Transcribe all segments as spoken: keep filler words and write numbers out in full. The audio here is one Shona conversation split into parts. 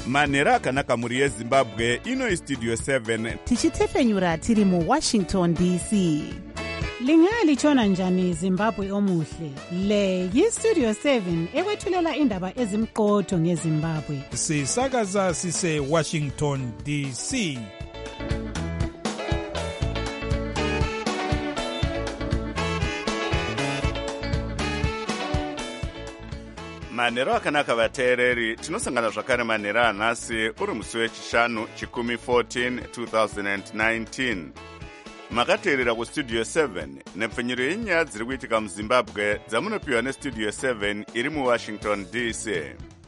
manhero akanaka mhuri yezimbabwe. Ino istudio seven tichitefenyura tiri muwashington D C. Lingalitshona njani Zimbabwe omuhle? Le yistudio seven ekwethulela indaba ezimqotho ngeZimbabwe. Sisakaza sise Washington D C. manhero akanaka vateereri, tinosangana zvakare manhero anhasi uri musi wechishanu chikumi fourteen twenty nineteen. Makateerera kustudio seven nepfenyuro yenyaya dziri kuitika muzimbabwe dzamunopiwa nestudio seven iri muwashington D C.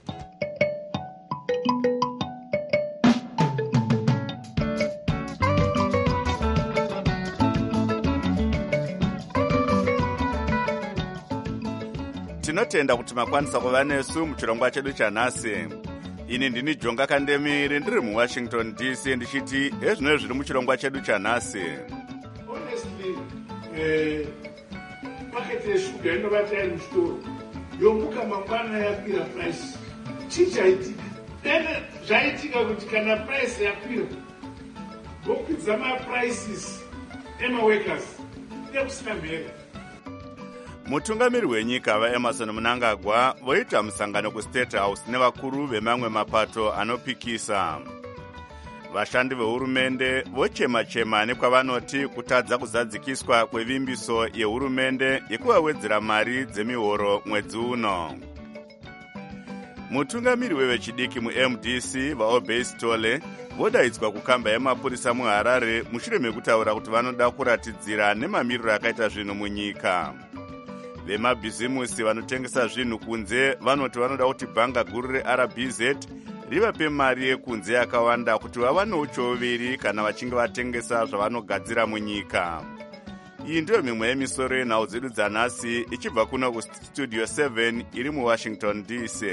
Tinotenda kuti makwanisa kuva nesu muchirongwa chedu chanhasi. Ini ndini Jonga Kandemiri ndiri muWashington D C ndichiti ezvino zviri muchirongwa chedu chanhasi. Honestly, eh market yeshuga inobata iri muchitoro yombuka mangwana yakwira price. Chichaitika ene zvaitika kuti kana price yakwira vokwidza maprices emaworkers nekusina mhere. Mutungamiri wenyika vaEmerson Mnangagwa voita musangano kuState House nevakuru vemamwe mapato anopikisa. Vashandi vehurumende vochema-chema nekwavanoti kutadza kuzadzikiswa kwevimbiso yehurumende yekuvawedzera mari dzemihoro mwedzi uno. Mutungamiri wevechidiki muM D C vaObey Stole vodaidzwa kukamba yemapurisa muHarare mushure mekutaura kuti vanoda kuratidzira nemamiriro akaita zvinhu munyika. Vemabhizimusi vanotengesa zvinhu kunze vanoti vanoda kuti bhanga guru reR B Z rivape mari yekunze yakawanda kuti vavane uchoveri kana vachinge vatengesa zvavanogadzira munyika. Iyi ndiyo mimwe yemisoro yenhau dzedu dzanhasi ichibva kuno kustudio seven iri muWashington D C.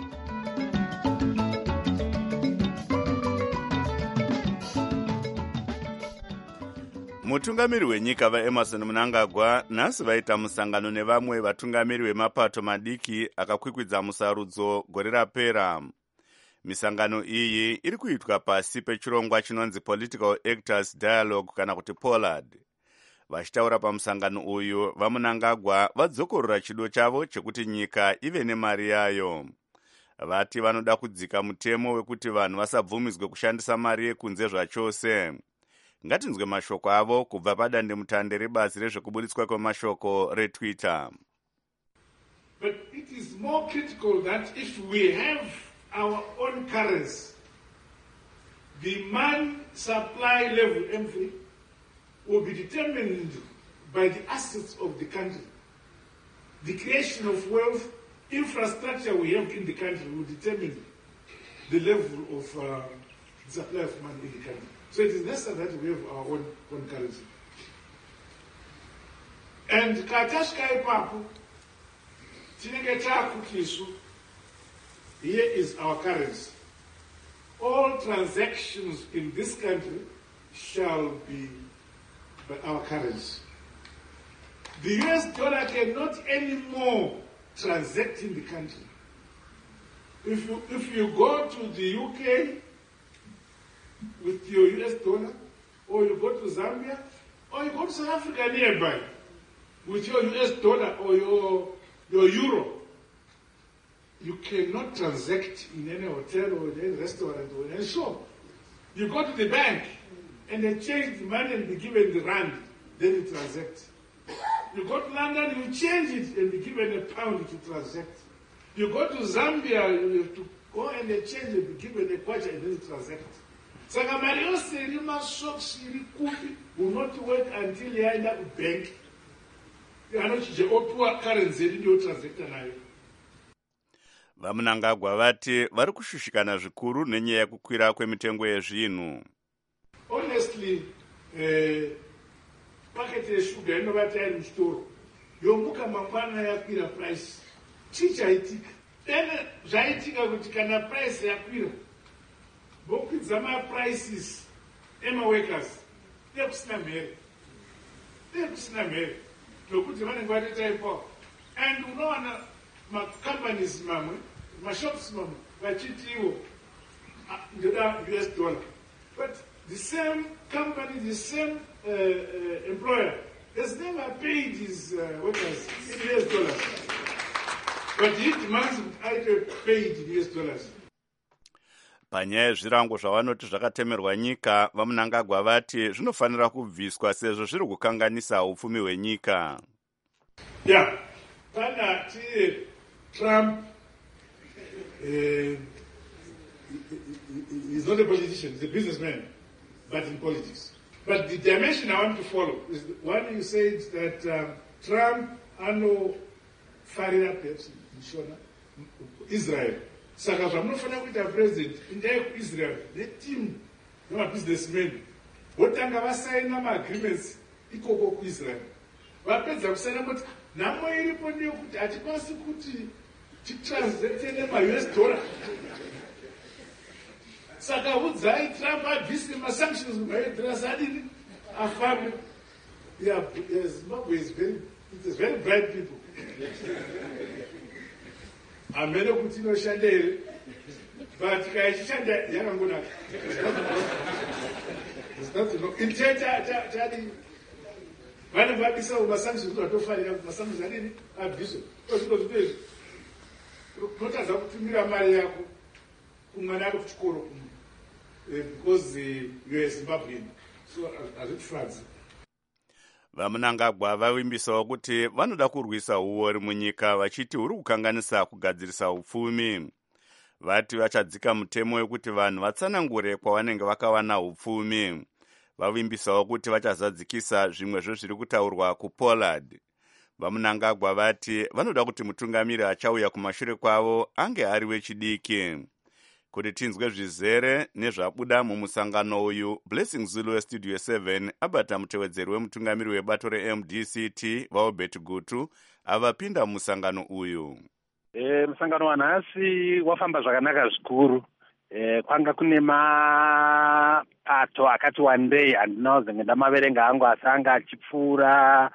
Mutungamiri wenyika vaEmerson Mnangagwa nhasi vaita musangano nevamwe vatungamiri vemapato madiki akakwikwidza musarudzo gore rapera. Misangano iyi iri kuitwa pasi pechirongwa chinonzi Political Actors Dialogue kana kuti Pollard. Vachitaura pamusangano uyu, vaMnangagwa vadzokorora chido chavo chekuti nyika ive nemari yayo. Vati vanoda kudzika mutemo wekuti vanhu vasabvumidzwe kushandisa mari yekunze zvachose. Ngatinzwe mashoko avo kubva padandemutande rebazi rezvekubuditswa kwemashoko reTwitter. But it is more critical that if we have our own currency, demand supply level M three will be determined by the assets of the country. The creation of wealth, infrastructure we have in the country will determine the level of uh, supply of money in the country. So it is necessary that we have our own, own currency. And katashka ipapo, tinenge takukisu, here is our currency. All transactions in this country shall be by our currency. The U S dollar cannot anymore transact in the country. If you, if you go to the U K with your U S dollar, or you go to Zambia, or you go to South Africa nearby with your U S dollar or your, your euro, you cannot transact in any hotel or in any restaurant or in any shop. You go to the bank and they change the money and be given the rand, then you transact. You go to London, you change it and be given a pound to transact. You go to Zambia, you have to go and they change and be given a kwacha and then you transact. Saka mari yose iri mashops iri kupi will not work until yaenda kubank. Anochije opuwa currency ndiyo transacta nayo. VaMnangagwa vati vari kushushikana zvikuru nenyaya yekukwira kwemitengo yezvinhu. Honestly, eh packet yeshuga inobata iri muchitoro yombuka mangwana yakwira price. Chichaitika ene zvaitika kuti kana price yakwira vokwidza maprices emaworkers nekusina mhere nekusina mhere nokuti vanenge vatoita ipapo. And unowana macompanies mamwe mashops mamwe vachiti ivo uh, U S dollar. But the same company, the same uh, uh, employer has never paid his uh, workers in U S dollars. But he demands I be paid in U S dollars. Panyaya yezvirango zvavanoti zvakatemerwa nyika, vaMnangagwa vati zvinofanira kubviswa sezvo zviri kukanganisa upfumi hwenyika. Yeah, pana ti Trump uh, he's not a politician, he's a businessman, but in politics. But the dimension I want to follow is the one you said that um, Trump ano farira perhaps in Shona, Israel. Saka zvamunofanira kuita president indai kuIsrael neteam nemabusinessmen votanga vasaina maagreements ikoko kuIsrael. Vapedza kusaina kuti nhamo iripo ndeyekuti hatikwanisi kuti titranslate nema-U S dollar. Saka udzai Trump abvise masanctions kumaedress adini afambe. Yeah, Zimbabwe is very, it is very bright people. Amene kuti inoshanda here, but kaichishanda yakangonaka. It's not enough. Intenta tadi vane vabisa masanctions vatofarira masanctions adini abviso. Ozvino zvinoizvi unotadza kutumira mari yako kumwana ari kuchikoro because you're a Zimbabwean, so hazvitifadzi. VaMnangagwa vavimbisawo kuti vanoda kurwisa uori munyika vachiti huri kukanganisa kugadzirisa upfumi. Vati vachadzika mutemo wekuti vanhu vatsanangure kwavanenge vakawana upfumi. Vavimbisawo kuti vachazadzikisa zvimwezvo zviri kutaurwa kuPollard. VaMnangagwa vati vanoda kuti mutungamiri achauya kumashure kwavo ange ari wechidiki. Kuti tinzwe zvizere nezvabuda mumusangano uyu, Blessing Zulu weStudio seven abata mutevedzeri wemutungamiri webato reM D C T vaObert Gutu avapinda mumusangano uyu. E, musangano wanhasi wafamba zvakanaka zvikuru. E, kwanga kune mapato akati wandei handinawo ndamaverenga angu asanga achipfuura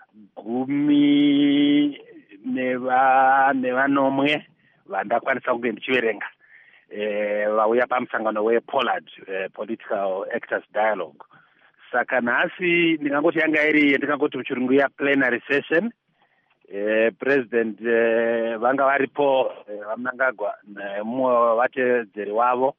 gumi neva nevanomwe vandakwanisa kunge ndichiverenga. Eh, vauya pamusangano wePollard, eh, Political Actors Dialogue. Saka nhasi ndingangoti yanga iri ndingangoti muchirungu ya plenary session. Eh, President eh, vanga varipo eh, vaMnangagwa nemumwe vatevedzeri wavo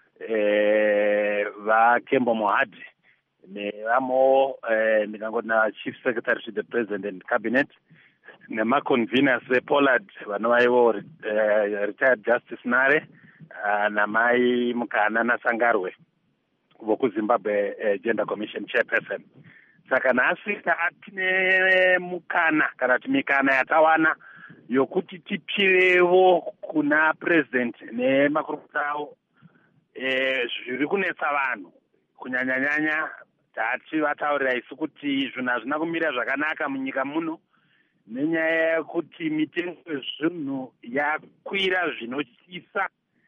eh, vaKembo Mohadi nevamo eh, ndingangoti na Chief Secretary to the President and Cabinet nemaconveners vePollard vanovaivo eh, Retired Justice Nare Uh, namai Mukana naSangarwe vokuZimbabwe uh, Gender Commission Chairperson. Saka nhasi tine mukana kana kuti mikana yatawana yokuti tipirewo kuna president nemakurukota avo eh, zviri kunetsa vanhu kunyanyanyanya tati vataurira isu kuti zvinhu hazvina kumira zvakanaka munyika muno nenyaya yekuti mitengo yezvinhu yakwira zvinotyisa.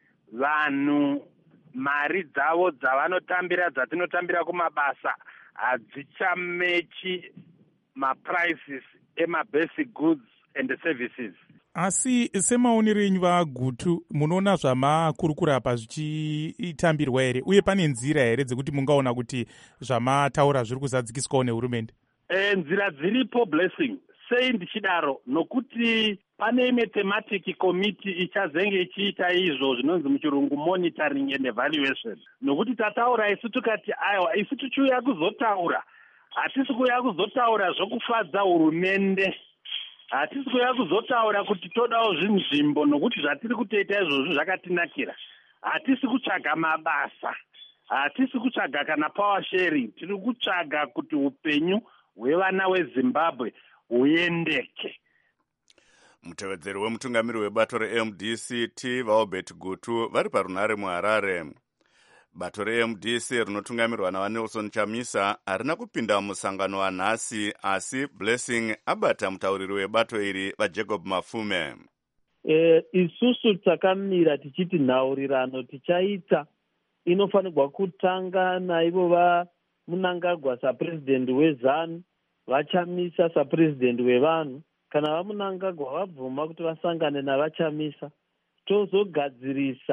Vanhu mari dzavo dzavanotambira dzatinotambira kumabasa hadzichamechi maprices emabasic goods and services. Asi semaonero enyu vaGutu munoona zvamakurukura apa zvichitambirwa here uye pane nzira here dzekuti mungaona kuti zvamataura zviri kuzadzikiswawo nehurumende? E, nzira dziripo Blessing. Sei ndichidaro nokuti pane imwe thematic committee ichazenge ichiita izvo zvinonzi muchirungu monitoring and evaluation. Nokuti tataura isu tukati aiwa isu tichiuya kuzotaura hatisi kuuya kuzotaura zvokufadza hurumende, hatisi kuuya kuzotaura kuti todawo zvinzvimbo nokuti zvatiri kutoita izvozvo zvakatinakira, hatisi kutsvaga mabasa, hatisi kutsvaga kana power sharing, tiri kutsvaga kuti upenyu hwevana weZimbabwe huendeke. Mutevedzeri wemutungamiri webato reM D C T vaObert Gutu vari parunhare muHarare. Bato reM D C rinotungamirwa naVanelson Chamisa harina kupinda musangano wanhasi, asi Blessing abata mutauriri webato iri vaJacob Mafume. E, isusu takamira tichiti nhaurirano tichaita inofanirwa kutanga naivo vaMnangagwa sapresident weZANU, vaChamisa sapresident wevanhu. Kana vaMnangagwa vabvuma kuti vasangane navaChamisa, tozogadzirisa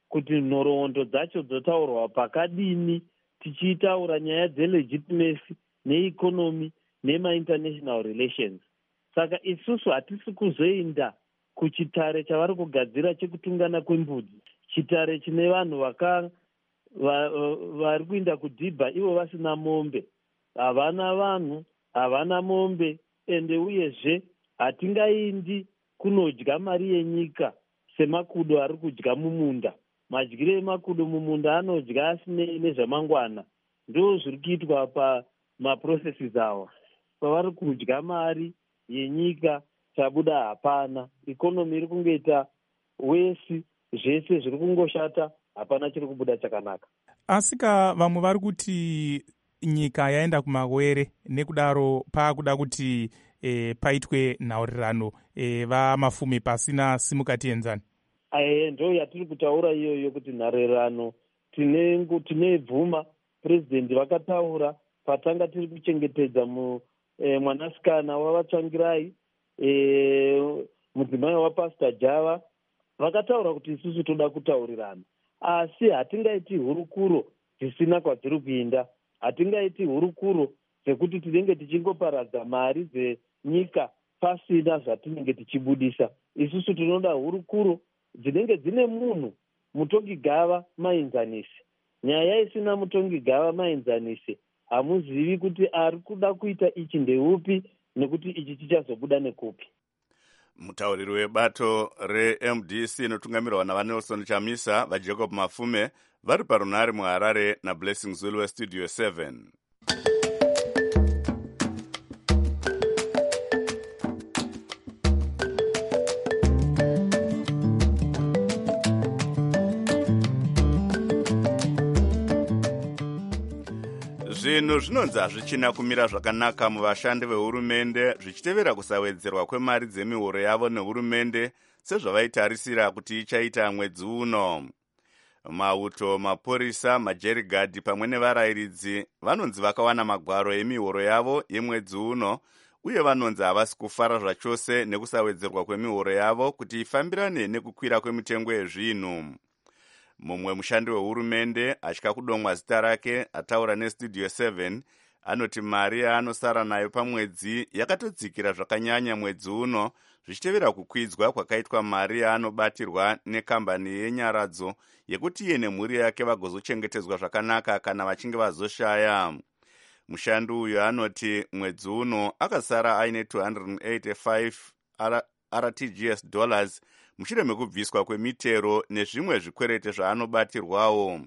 kuti nhoroondo dzacho dzotaurwa pakadini, tichitaura nyaya dzelegitimacy neeconomy nemainternational relations. Saka isusu hatisi kuzoenda kuchitare chavari kugadzira chekutungana kwembudzi, chitare chine vanhu vaka vari kuinda kudhibha ivo vasina mombe. Havana vanhu, havana mombe, ende uyezve hatingaindi kunodya mari yenyika semakudo ari kudya mumunda. Madyire emakudo mumunda anodya asinei nezvamangwana. Ndo zviri kuitwa pamaprocesses awa. Pavari kudya mari yenyika chabuda hapana. Ikonomi iri kungoita wesi, zvese zviri kungoshata, hapana chiri kubuda chakanaka. Asika vamwe vari kuti nyika yaenda kumawere, nekudaro paakuda kuti e, paitwe nhaurirano e, vamafume pasina simukati enzani. Aye, ndo yatiri kutaura iyoyo kuti nharerano tine tine bvuma. President vakataura patanga tiri kuchengetedza mu e, mwanasikana wavatsvangirai, e, mudzimai wapastor Java, vakataura kuti isusu toda kutaurirana, asi hatingaiti hurukuro dzisina kwadziri kuinda. Hatingaiti hurukuro dzekuti tinenge tichingoparadza mari dzenyika pasina zvatinenge tichibudisa. Isusu tinoda hurukuro dzinenge dzine munhu mutongi gava mainzanisi. Nyaya isina mutongi gava mainzanisi, hamuzivi kuti ari kuda kuita ichi ndeupi, nekuti ichi chichazobuda nekupi. Mutauriri webato re-M D C inotungamirwa navaNelson Chamisa, vaJacob Mafume, vari parunare muHarare naBlessing Zulu weStudio seven. Zvinhu zvinonzi hazvichina kumira zvakanaka muvashandi vehurumende zvichitevera kusawedzerwa kwemari dzemihoro yavo nehurumende sezvavaitarisira kuti ichaita mwedzi uno. Mauto, mapurisa, majerigadhi pamwe nevarayiridzi vanonzi vakawana magwaro emihoro yavo yemwedzi uno, uye vanonzi havasi kufara zvachose nekusawedzerwa kwemihoro yavo kuti ifambirane nekukwira kwemitengo yezvinhu. Mumwe mushandi wehurumende atya kudomwa zita rake ataura neStudio seven anoti mari yaanosara nayo pamwedzi yakatodzikira zvakanyanya mwedzi uno zvichitevera kukwidzwa kwakaitwa mari yaanobatirwa nekambani yenyaradzo yekuti iye nemhuri yake vagozochengetedzwa zvakanaka kana vachinge vazoshaya. Mushandi uyu anoti mwedzi uno akasara aine two hundred eighty-five R T G S dollars mushure mekubviswa kwemitero nezvimwe zvikwerete zvaanobatirwawo.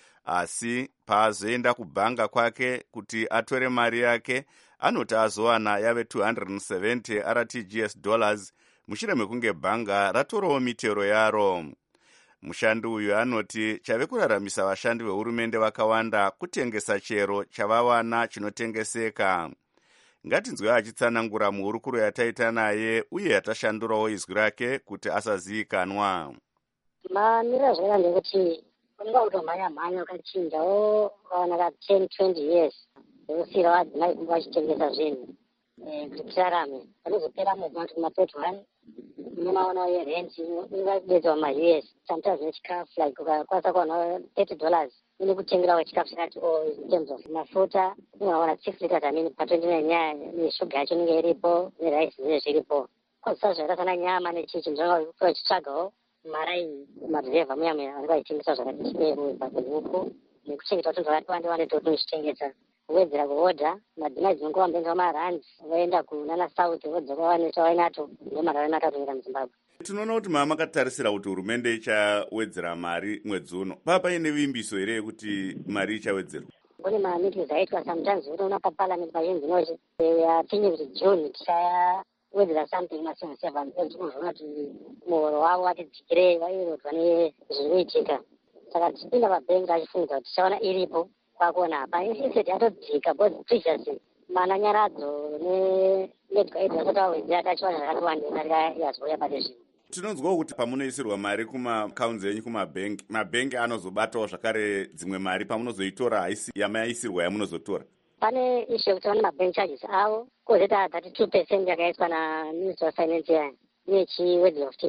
Asi paazoenda kubhanga kwake kuti atore mari yake, anoti azowana yave two hundred seventy R T G S dollars mushure mekunge bhanga ratorawo mitero yaro. Mushandi uyu anoti chave kuraramisa vashandi vehurumende vakawanda kutengesa chero chavawana chinotengeseka. Ngatinzwe achitsanangura muhurukuro yataita naye uye yatashandurawo izwi rake kuti asazivikanwa. Mamira zvera ndekuti unenge utomhanya mhanya ukachinjawo ukaona ka ten twenty years zvekusiyira vadzimai kunge vachitengesa zvinhu kuti tirarame. Panozopera mwedzi unoti kuma-thirty one unomaonawo yerent ingabedzwa ma-U S. Sometimes nechikafu like ukakwanisa kuwana thirty dollars ine kutengerawo chikafu chakati o in terms of mafuta unoona six liters amini pa-twenty nine nyaya neshuga yacho inenge iripo nerice zvinenge zviripo. Kwazisa zvakaita sana nyama nechichi ndinonga uchitsvagawo maraini madhirevha muyame anenge achitengesa zvakati chiberu pakuhuku nekuchengeta tunhu zvakati wande wande totochitengesa. Kuwedzera kuodha madzimai dzinongowa mbenza marandi vaenda kunana south vodzoka vanecha vainato ndomarara nakatomira muZimbabwe. Tinoona kuti mama makatarisira kuti hurumende ichawedzera mari mwedzi uno. Papa ine vimbiso here yekuti mari ichawedzerwa? Kune mameetings aitwa sometimes unoona paparliament pachinzi nochi we are thinking kuti June tichawedzera something masiva seven tinozoona kuti muhoro wavo watidzikirei vairodwa nezviri kuitika. Saka tichipinda pabhengi tachifungidza kuti tichaona iripo kwakuona hapa instead yatodzika both previously mana nyaradzo nemedical aid vakatawedzera tachiwana zvakati wandei mari yazouya pade zvino. Tinonzwawo kuti pamunoisirwa mari kumaaccounts enyu kumabhengi, mabhengi anozobatawo zvakare dzimwe mari pamunozoitora haisi yamaisirwa yamunozotora. Pane issue yekuti vane mabank charges avo kwozoita thirty two percent yakaiswa naMinister of Finance yayo nechiwedzero of tip up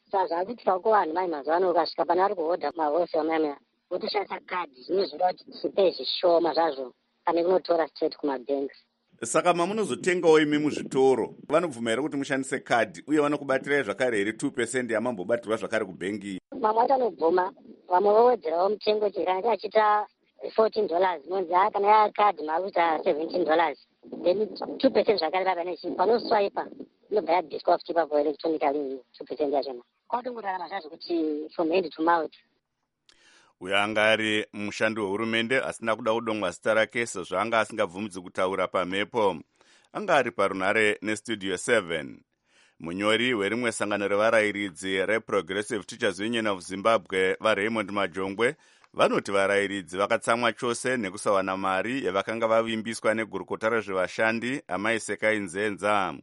saka zvakuitikawo kuvanhu mai mazuva ano ukasvika pane vari kuhodha mahosi vamamira votoshandisa kadhi zvinhu zvinoda kuti tipe zvishoma zvazvo pane kunotora straight kumabhengi. Saka mamunozotengawo imi muzvitoro vanobvuma here kuti mushandise kadhi uye vanokubatirai zvakare here two percent yamambobatirwa zvakare kubhengi? Mamwe acho anobvuma, vamwe vowedzerawo mutengo chete kana achiita fourteen dollars inonzi kana yakadhi makuita seventeen dollars then two percent zvakare papanechi panoswipa inobva yadiswa futi ipapo electronically two percent yachona. Kwatongorarama zvazvo kuti from hand to mouth. Uyo anga ari mushandi wehurumende asina kuda kudongwa zita rake sezvo anga asingabvumidzi kutaura pamhepo. Anga ari parunhare nestudio seven. Munyori werimwe sangano revarayiridzi reProgressive Teachers Union of Zimbabwe vaRaymond Majongwe vanoti varayiridzi vakatsamwa chose nekusawana mari yavakanga vavimbiswa negurukota rezvevashandi Amai Sekai Nzenza.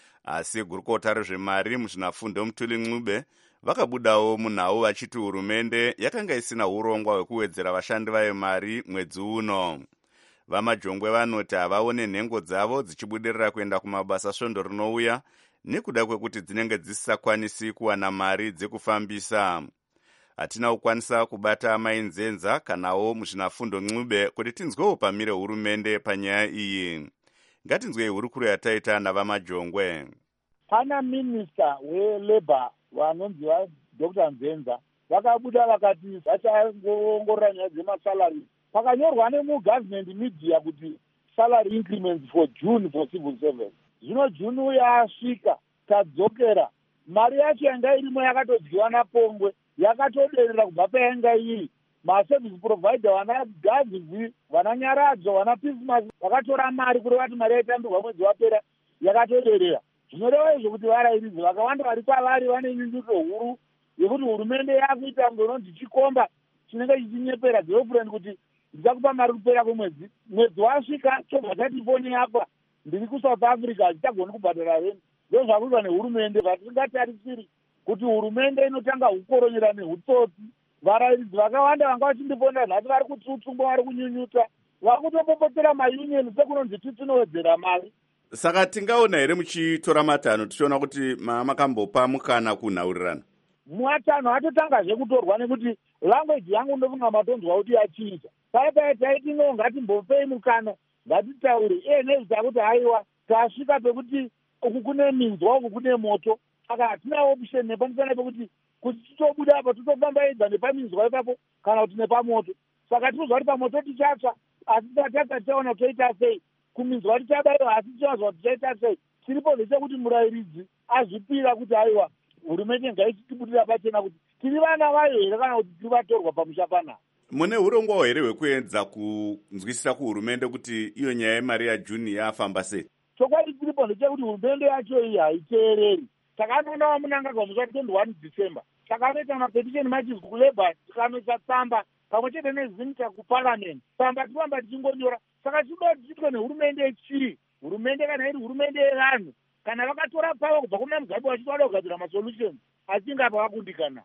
Asi gurukota rezvemari muzvinafundo Mutuli Ncube vakabudawo munhau vachiti hurumende yakanga isina urongwa hwekuwedzera vashandi vayo mari mwedzi uno. VaMajongwe vanoti havaone nhengo dzavo dzichibudirira kuenda kumabasa svondo rinouya nekuda kwekuti dzinenge dzisisakwanisi kuwana mari dzekufambisa. Hatina kukwanisa kubata Amai Nzenza kanawo muzvinafundo Ncube kuti tinzwewo pamire hurumende panyaya iyi. Ngatinzwei hurukuro yataita navaMajongwe. Pana minista welabor vanonzi vaDr Nzenza vakabuda vakati vachangoongorora nyaya dzemasalary. Pakanyorwa nemugovernment media kuti salary increments for June for civil service. Zvino June yasvika tadzokera mari yacho yanga irimo yakatodyiwa napongwe yakatoderera kubva payanga iri. Maservice provider vana Gazizi vana Nyaradzo vana Pismas vakatora mari kureva kuti mari yaitambirwa mwedzi wapera yakatoderera. Zvinoreva izvo kuti varayiridzi vakawanda vari kwavari vane nyunyuto huru yekuti hurumende yakuita ngononzi chikomba chinenge chichinyepera girlfriend kuti ndichakupa mari kupera kwemwedzi. Mwedzi wasvika chobva chati foni yapa ndiri kuSouth Africa hachichagoni kubhadhara renti. Ndizvo zvakuitwa nehurumende vatisingatarisiri kuti hurumende inotanga kukoronyera nehutsotsi. Varayiridzi vakawanda vanga vachindifonera nhati vari kutsutsungwa vari kunyunyuta vari kutopopotera maunion sekunonzi titinowedzera mari. Saka tingaona here muchitora matanho tichiona kuti makambopa mukana kunhaurirana? Matanho atotangazve kutorwa nekuti language yangu ndofunga matonzwa kuti yachiita. Saka taiti no ngatimbopei mukana ngatitaure iye nezita kuti haiwa tasvika pekuti uku kune minzwa uku kune moto. Saka hatina option nepamusana pekuti kuti titobuda apa totofamba edza nepaminzwa ipapo kana kuti nepamoto. Saka tinozwa kuti pamoto tichatsva asi tatata taona toita sei. Kuminzwa tichabayiwa asi tichazwa tichaita sei. Tiripo zvechekuti murayiridzi azvipira kuti haiwa hurumende ngaitibudira pachena kuti tiri vana vayo here kana kuti tiri vatorwa pamusha panapa. Mune urongwa here hwekuedza kunzwisisa kuhurumende kuti iyo nyaya yemari yaJuni yafamba sei? Chokwadi tiripo ndechekuti hurumende yacho iyi haiteereri. Saka anoona vamunangagwa musi twenty-one December. Saka anoita mapetition machizwi kulabor tikanoisa tsamba pamwe chete nezinta kuparliament. Tsamba tiramba tichingonyora. Saka tinoda kuti tiitwe nehurumende yechii. Hurumende kana iri hurumende yevanhu kana vakatora pavo kubva kuna Mugabe vachitoda kugadzira masolutions achinge apa vakundikana.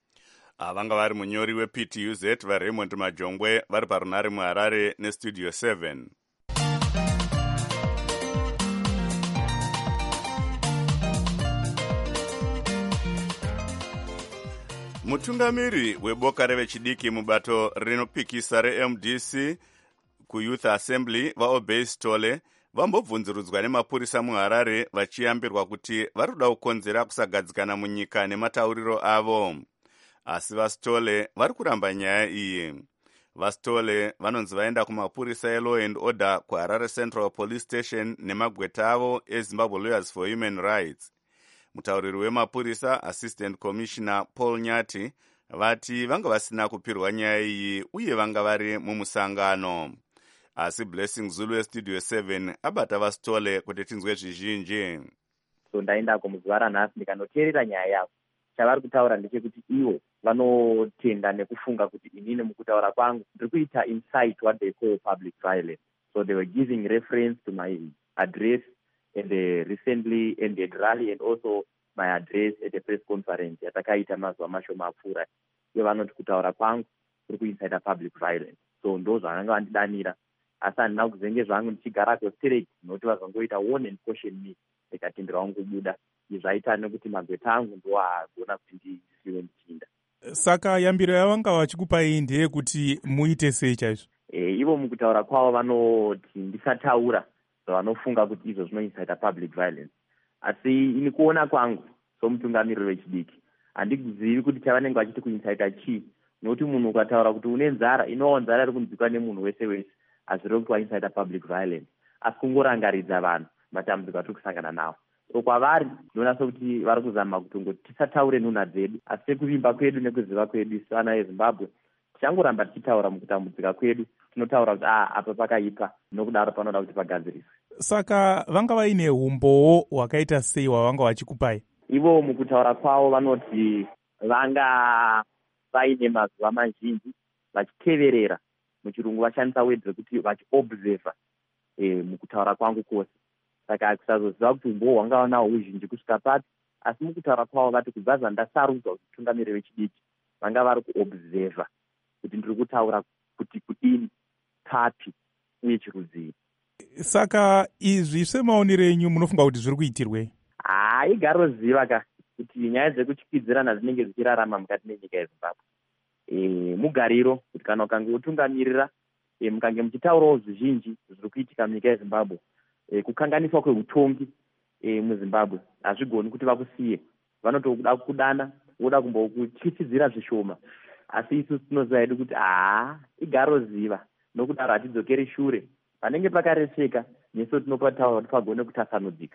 Vanga vari munyori weP T U Z vaRaymond Majongwe vari parunhare muHarare nestudio seven. Mutungamiri weboka revechidiki mubato rinopikisa reM D C kuYouth Assembly vaObey Stole vambobvunzurudzwa nemapurisa muHarare vachiyambirwa kuti vari kuda kukonzera kusagadzikana munyika nematauriro avo. Asi vaStole vari kuramba nyaya iyi. VaStole vanonzi vaenda kumapurisa eLaw and Order kuHarare Central Police Station nemagweta avo eZimbabwe Lawyers for Human Rights. Mutauriri wemapurisa Assistant Commissioner Paul Nyati vati vanga vasina kupirwa nyaya iyi uye vanga vari mumusangano. Asi Blessing Zulu westudio seven abata vaStole kuti tinzwe zvizhinji. So ndaendako muzuva ranhasi ndikanoteerera nyaya yavo. Chavari kutaura ndechekuti ivo vanotenda nekufunga kuti inini mukutaura kwangu ndiri kuita incite what they call public violence. So they were giving reference to my address and the recently ended rally and also my address at a press conference yatakaita mazuva mashoma apfuura. Ivo vanoti kutaura kwangu kuri kuincita public violence. So ndo zvavanga vandidanira. Asi handina kuzenge zvangu ndichigarako straight nokuti vazongoita warn and caution me ndikatendera wangu kubuda. zvaita nekuti magweta angu ndo agona kuti ndisiwe ndichinda. Saka yambiro yavanga vachikupai ndeyekuti muite sei chaizvo? E, ivo mukutaura kwavo vanoti ndisataura zvavanofunga kuti izvo zvinoincita public violence. Asi ini kuona kwangu somutungamiriri wechidiki handikuzivi kuti chavanenge vachiti kuincita chii, nokuti munhu ukataura kuti une nzara, inowo nzara iri kunzwikwa nemunhu wese wese, hazvirevi kuti waincita public violence, asi kungorangaridza vanhu matambudziko atiri kusangana nawo. So kwavari ndinoona sokuti vari kuzama kutongoti tisataure nhunha dzedu, asi sekuvimba kwedu nekuziva kwedu vana vezimbabwe tichangoramba tichitaura mukutambudzika kwedu, tinotaura kuti ah, apa pakaipa, nokudaro panoda kuti pagadziriswe. Saka vanga vaine umbowo hwakaita sei hwavanga vachikupai? Ivo mukutaura kwavo vanoti vanga vaine mazuva mazhinji vachiteverera, muchirungu vashandisa word rekuti vachiobserva e, mukutaura kwangu kwose. Saka kusazoziva kuti umbowo hwanga vanahwo huzhinji kusvika papi, asi mukutaura kwavo vati kubva zvandasarudzwa kuti mutungamiriri wechidiki vanga vari kuobserva kuti ndiri kutaura kuti kudini, papi uye chirudzii. Saka izvi semaonero enyu munofunga kuti zviri kuitirwei? haa igaro ziva ka kuti nyaya dzekuchikidzirana dzinenge dzichirarama mukati menyika yeZimbabwe. E, mugariro kuti kana ukange utungamirira e, mukange muchitaurawo zvizhinji zviri kuitika munyika yeZimbabwe, e, kukanganiswa kweutongi e, muZimbabwe hazvigoni kuti vakusiye, vanotoda kudana, voda kumbokutyisidzira zvishoma, asi isusu tinoziva hedu kuti haa igaro ziva, nokudaro hatidzokeri shure, panenge pakareseka nesu tinopataura kuti pagone kutasanudzika.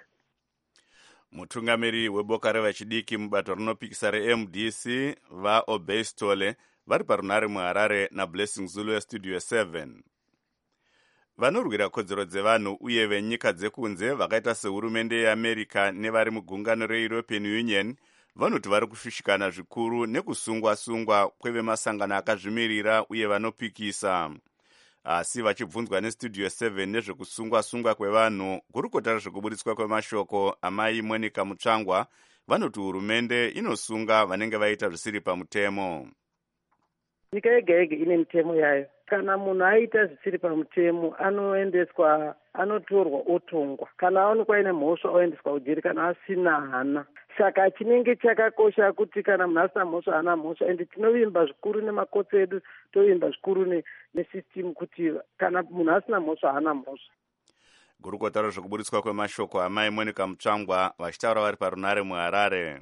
Mutungamiri weboka revechidiki mubato rinopikisa reM D C vaObestole vari parunare muHarare naBlessing Zulu yestudio seven. Vanorwira kodzero dzevanhu uye venyika dzekunze vakaita sehurumende yeAmerica nevari mugungano reEuropean Union vanoti vari kufishikana zvikuru nekusungwa-sungwa kwevemasangano akazvimirira uye vanopikisa. Asi vachibvunzwa nestudio seven nezvekusungwa-sungwa kwevanhu, gurukota rezvekuburitswa kwemashoko amai Monica Mutsvangwa vanoti hurumende inosunga vanenge vaita zvisiri pamutemo. Nyika yega yega ine mitemo yayo. Kana munhu aita zvisiri pamutemo anoendeswa, anotorwa otongwa. Kana aonekwa ine mhosva oendeswa kujeri kana asina hana. Saka chinenge chakakosha kuti kana munhu asina mhosva hana mhosva, ende tinovimba zvikuru nemakotsi edu, tovimba zvikuru nesystem kuti kana munhu asina mhosva hana mhosva. Gurukota rezvekuburitswa kwemashoko amai Monica Mutsvangwa vachitaura vari parunare muHarare.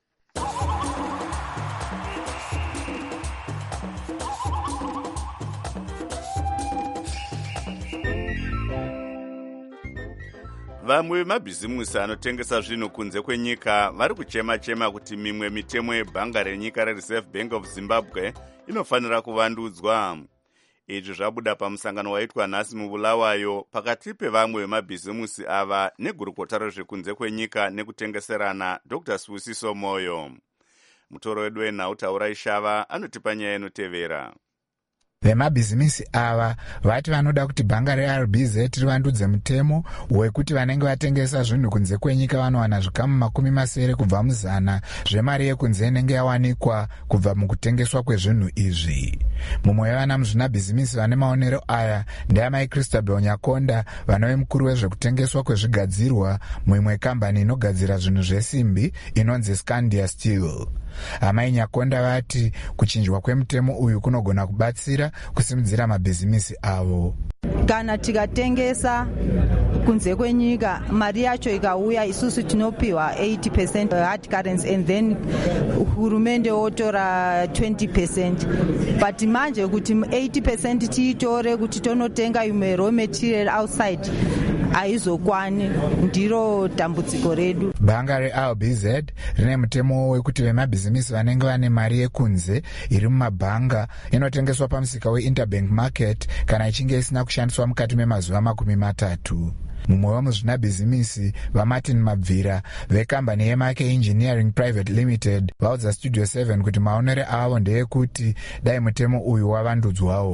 Vamwe vemabhizimusi anotengesa zvinhu kunze kwenyika vari kuchema-chema kuti mimwe mitemo yebhanga renyika reReserve Bank of Zimbabwe inofanira kuvandudzwa. Izvi zvabuda pamusangano waitwa nhasi muBulawayo pakati pevamwe vemabhizimusi ava negurukota rezvekunze kwenyika nekutengeserana Doctor Sibusiso Moyo. Mutoro wedu wenhau Taurai Shava anotipa nyaya inotevera. Vemabhizimisi ava vati vanoda kuti bhanga reR B Z rivandudze mutemo wekuti vanenge vatengesa zvinhu kunze kwenyika vanowana zvikamu makumi masere kubva muzana zvemari yekunze inenge yawanikwa kubva mukutengeswa kwezvinhu izvi. Mumwe wevana muzvinabhizimisi vane maonero aya ndeamai Christabel Nyakonda, vanove mukuru wezvekutengeswa kwezvigadzirwa muimwe kambani inogadzira zvinhu zvesimbi inonzi Scandia Steel. Amai Nyakonda vati kuchinjwa kwemutemo uyu kunogona kubatsira kusimudzira mabhizimisi avo. Kana tikatengesa kunze kwenyika mari yacho ikauya, isusu tinopiwa eighty percent hard currency and then hurumende otora twenty percent. But manje kuti eighty percent tiitore kuti tonotenga imwe raw material outside aizokwani, ndiro dambudziko redu. Bhanga reR B Z rine mutemo wekuti vemabhizimisi vanenge vane mari yekunze iri mumabhanga inotengeswa pamusika weInterbank Market kana ichinge isina kushandiswa mukati memazuva makumi matatu. Mumwe wemuzvinabhizimisi vaMartin Mabvira vekambani yeMake Engineering Private Limited vaudza studio seven kuti maonero avo ndeyekuti dai mutemo uyu wavandudzwawo. Tinoona kuti mutemo uyu wavandudzwa, uye kuti vanenge vane mari yekunze iri mumabhanga inotengeswa pamusika weInterbank Market kana ichinge isina kushandiswa mukati memazuva makumi matatu. Mumwe wemuzvinabhizimisi vaMartin Mabvira vekambani yeMake Engineering Private Limited vaudza studio seven kuti maonero avo ndeyekuti dai mutemo uyu wavandudzwawo.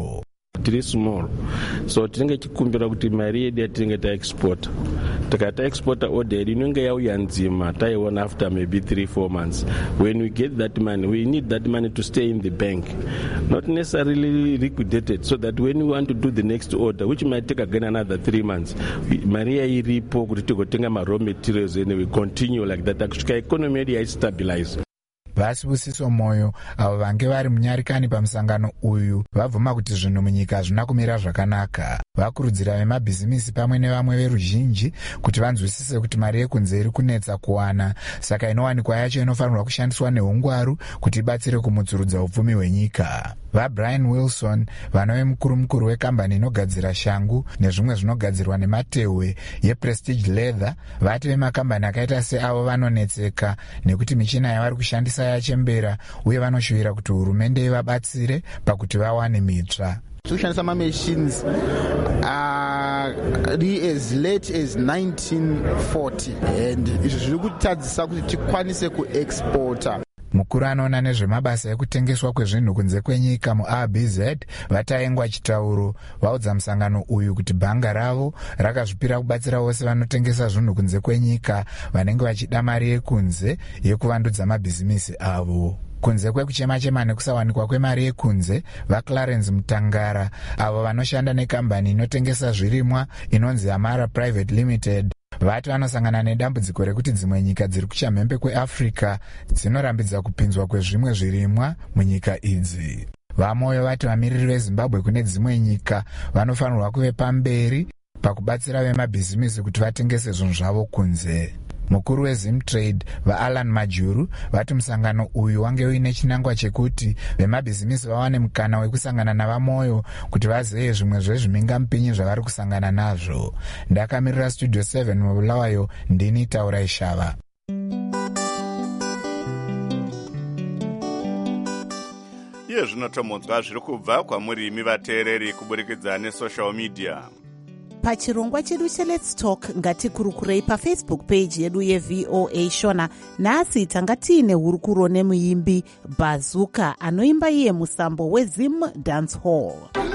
tiri small, so tinenge chikumbira kuti mari yedu yatinenge taexporta taka taexporta order yedu inenge yauya nzima taiona after maybe three four months. When we get that money, we need that money to stay in the bank, not necessarily liquidated, so that when we want to do the next order, which might take again another three months, maria iripo kuti tigotenga ma raw materials and we continue like that kusvika economy yedu yaistabilize. Vasibusiso Moyo avo vange vari munyarikani pamusangano uyu vabvuma kuti zvinhu munyika hazvina kumira zvakanaka. Vakurudzira vemabhizimisi pamwe nevamwe veruzhinji kuti vanzwisise kuti mari yekunze iri kunetsa kuwana, saka inowanikwa yacho inofanirwa kushandiswa neungwaru kuti ibatsire kumutsurudza upfumi hwenyika. VaBrian Wilson, vanove mukuru mukuru wekambani inogadzira shangu nezvimwe zvinogadzirwa nematehwe yePrestige Leather, vati vemakambani akaita seavo vanonetseka nekuti michina yavari kushandisa yachembera uye vanoshuvira kuti hurumende ivabatsire pakuti vawane mitsva. kushandisa mamachines ari as late as nineteen forty and izvo zviri kutadzisa kuti tikwanise kuexporta. Mukuru anoona nezvemabasa ekutengeswa kwezvinhu kunze kwenyika muR B Z vataengwa chitauro vaudza musangano uyu kuti bhanga ravo rakazvipira kubatsira vose vanotengesa zvinhu kunze kwenyika vanenge vachida mari yekunze yekuvandudza mabhizimisi avo. Kunze kwekuchema-chema nekusawanikwa kwemari yekunze, vaClarence Mutangara avo vanoshanda nekambani inotengesa zvirimwa inonzi Amara Private Limited vati vanosangana nedambudziko rekuti dzimwe nyika dziri kuchamhembe kweAfrica dzinorambidza kupinzwa kwezvimwe zvirimwa munyika idzi. VaMoyo vati vamiriri veZimbabwe kune dzimwe nyika vanofanirwa kuve pamberi pakubatsira vemabhizimisi kuti vatengese zvinhu zvavo kunze. Mukuru weZimtrade vaAlan Majuru vati musangano uyu wange uine chinangwa chekuti vemabhizimisi vawane mukana wekusangana navaMoyo kuti vazive zvimwe zvezvimingamupinyi zvavari kusangana nazvo. Ndakamirira Studio seven mubulawayo, ndini Taura Ishava. Iye zvinotomodzwa zviri kubva kwamuri imi vateereri kuburikidza nesocial media. Pachirongwa chedu cheLet's Talk ngatikurukurei paFacebook page yedu yeV O A Shona. Nhasi tanga tiine hurukuro nemuimbi Bazooka anoimba iye musambo weZim Dance Hall.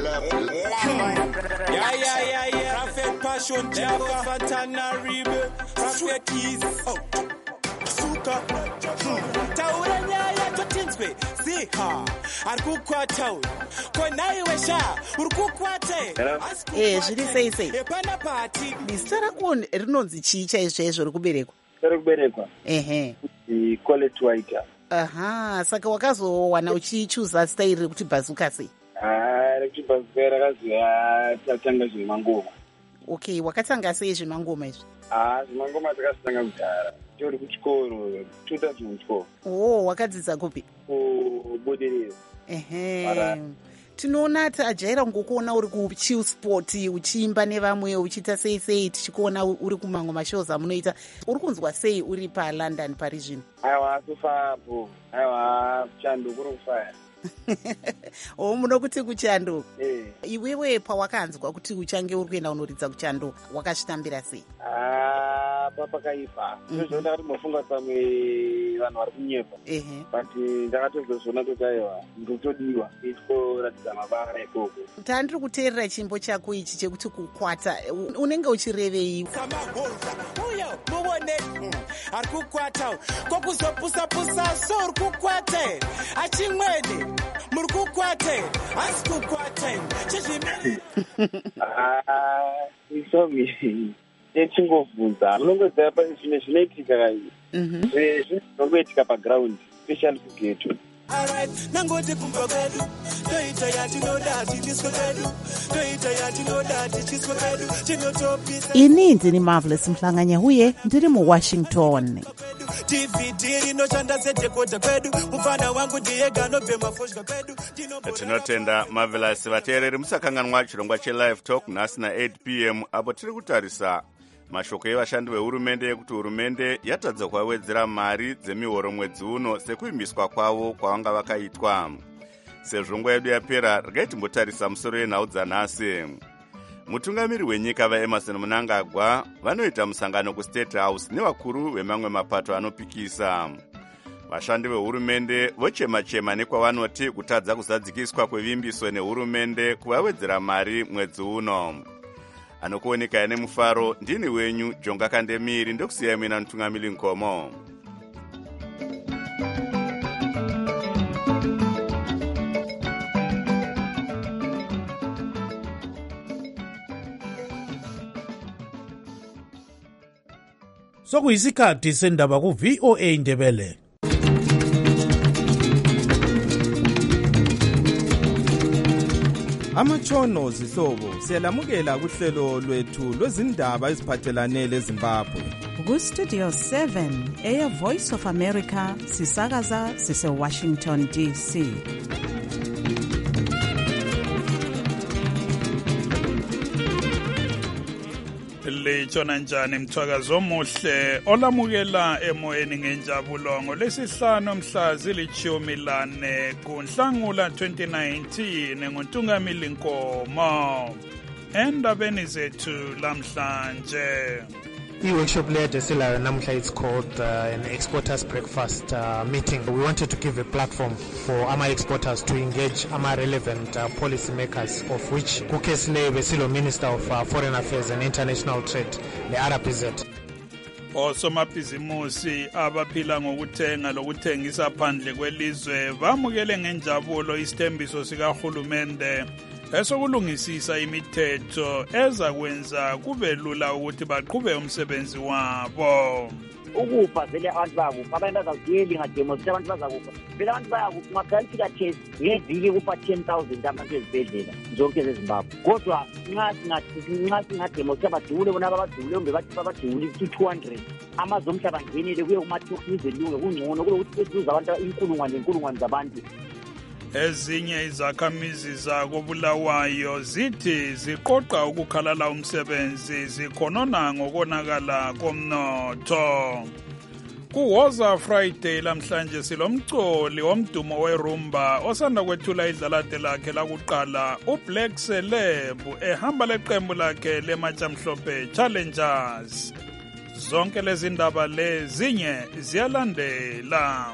Yeah, yeah, yeah, yeah. Prophet Passion, Java, Fantana, Ribe, Prophet Keys, oh, Bazooka, Taura nyaya totinzwe, Zika, Arkukwa Town, Konai Wesha, Urkukwate. Eh, zviri sei sei. Zita rako rinonzi chii chaizvo rikuberekwa? Rikuberekwa. Ehe. Call it White. Aha, saka wakazowana uchichuza zita iri kuti Bazooka sei? Ah, rekuti Bazooka rakazi tatanga zvemangoma. Okay, wakatanga sei zvemangoma izvi? Ah, zvemangoma takatanga kudhara. Tori kuchikoro two thousand twelve. Oh, wakadzidza kupi? Kubudiriro. Ehe. Tinoona tajaira ngokuona uri kuchill sport uchiimba nevamwe uchiita sei sei tichikuona uri kumangoma shows amunoita. Uri kunzwa sei uri paLondon pari zvino? Aiwa kufapo. Aiwa chando kuri kufaya. Oh, munokuti kuchando. Eh. Iwewe pawakanzwa kuti uchange uri kuenda unoridza kuchando wakazvitambira sei? Ah, papa kaifa. Ndizvo ndakati mofunga pamwe vanhu vari kunyepa. Ehe. But ndakatozozona kuti aiwa ndotodiwa itikoratidza mabara ikoko. Tandiri kuteerera chimbo chako ichi chekuti kukwata unenge uchirevei? Uyo muone ari kukwata kokuzopusa pusa so uri kukwate achimwene muri kukwate asi kukwate chizvimene. Ah, isomi echingovhunza munongoziva pa zvimwe zvinoitika kai zvinongoitika paground especially kugeto. Alright, nangoti kumba kwedu toita yatinoda titiswe kwedu toita yatinoda titiswe kwedu tinotopisa. Ini ndini Marvelous Mhlanganya huye ndiri muWashington. T V D rinoshanda sedhekodha kwedu mufana wangu ndiyega anobhema foshka kwedu. Tinotenda Marvelous vateereri musakanganwa chirongwa cheLive Talk nhasi na eight p m apo tiri kutarisa mashoko evashandi vehurumende ekuti hurumende yatadza kuvawedzera mari dzemihoro mwedzi uno sekuimbiswa kwavo kwavanga vakaitwa. Sezvo nguva yedu yapera regai timbotarisa musoro yenhau dzanhasi. Mutungamiri wenyika vaEmerson Mnangagwa vanoita musangano kuState House nevakuru vemamwe mapato anopikisa. vashandi vehurumende vochema-chema nekwavanoti kutadza kuzadzikiswa kwevimbiso nehurumende kuvawedzera mari mwedzi uno. Anokuoneka nemufaro ndini wenyu Jonga Kandemiri ndokusiyai mina Mutungamiri Nkomo. Sokuyisikhathi sendaba ku-V O A Ndebele. Amatshono zihlobo siyalamukela kuhlelo lwethu lwezindaba eziphathelane leZimbabwe. Ku-Studio seven, Air Voice of America, sisakaza sise-Washington D C. Litshona njani mthwakazo omuhle olamukela emoyeni ngenjabulo ngolesihlanu mhla zilithumi lane kuNhlangula twenty nineteen nguNtungamili Nkomo. Endabeni zethu lamhlanje. I-workshop led Sila Namhla, it's called uh, an exporters breakfast uh, meeting. We wanted to give a platform for AMA exporters to engage AMA relevant uh, policy makers, of which Kukesile Besilo, Minister of uh, Foreign Affairs and International Trade, the R P Z. Osomabhizimusi abaphila ngokuthenga lokuthengisa phandle kwelizwe bamukele ngenjabulo isithembiso sikahulumende esokulungisisa imithetho ezakwenza kube lula ukuthi baqhube umsebenzi wabo. Ukufa vele abantu bayakufa, abantu bazakuyeli ngademonstrate abantu bazakufa. Vele abantu bayakufa, ungaqalisika test ngeviki kufa ten thousand abantu ezibhedlela zonke zeZimbabwe. Kodwa nxa singathi nxa singademonstrate badule bona abadule umbe bathi babadule two hundred. Amazwe omhlaba ngenele kuye kuma-two lunge kungcono kulokuthi bezuza abantu inkulungwane inkulungwane zabantu. Ezinye izakhamizi zakobulawayo zithi ziqoqa ukukhalala umsebenzi zikhonona ngokonakala komnotho. Kuwoza Friday lamhlanje silomcoli womdumo werumba osanda kwethula idlalade lakhe lakuqala uBlack Celeb ehamba leqembu lakhe leMatshamhlophe Challengers. Zonke lezi ndaba lezinye ziyalandela.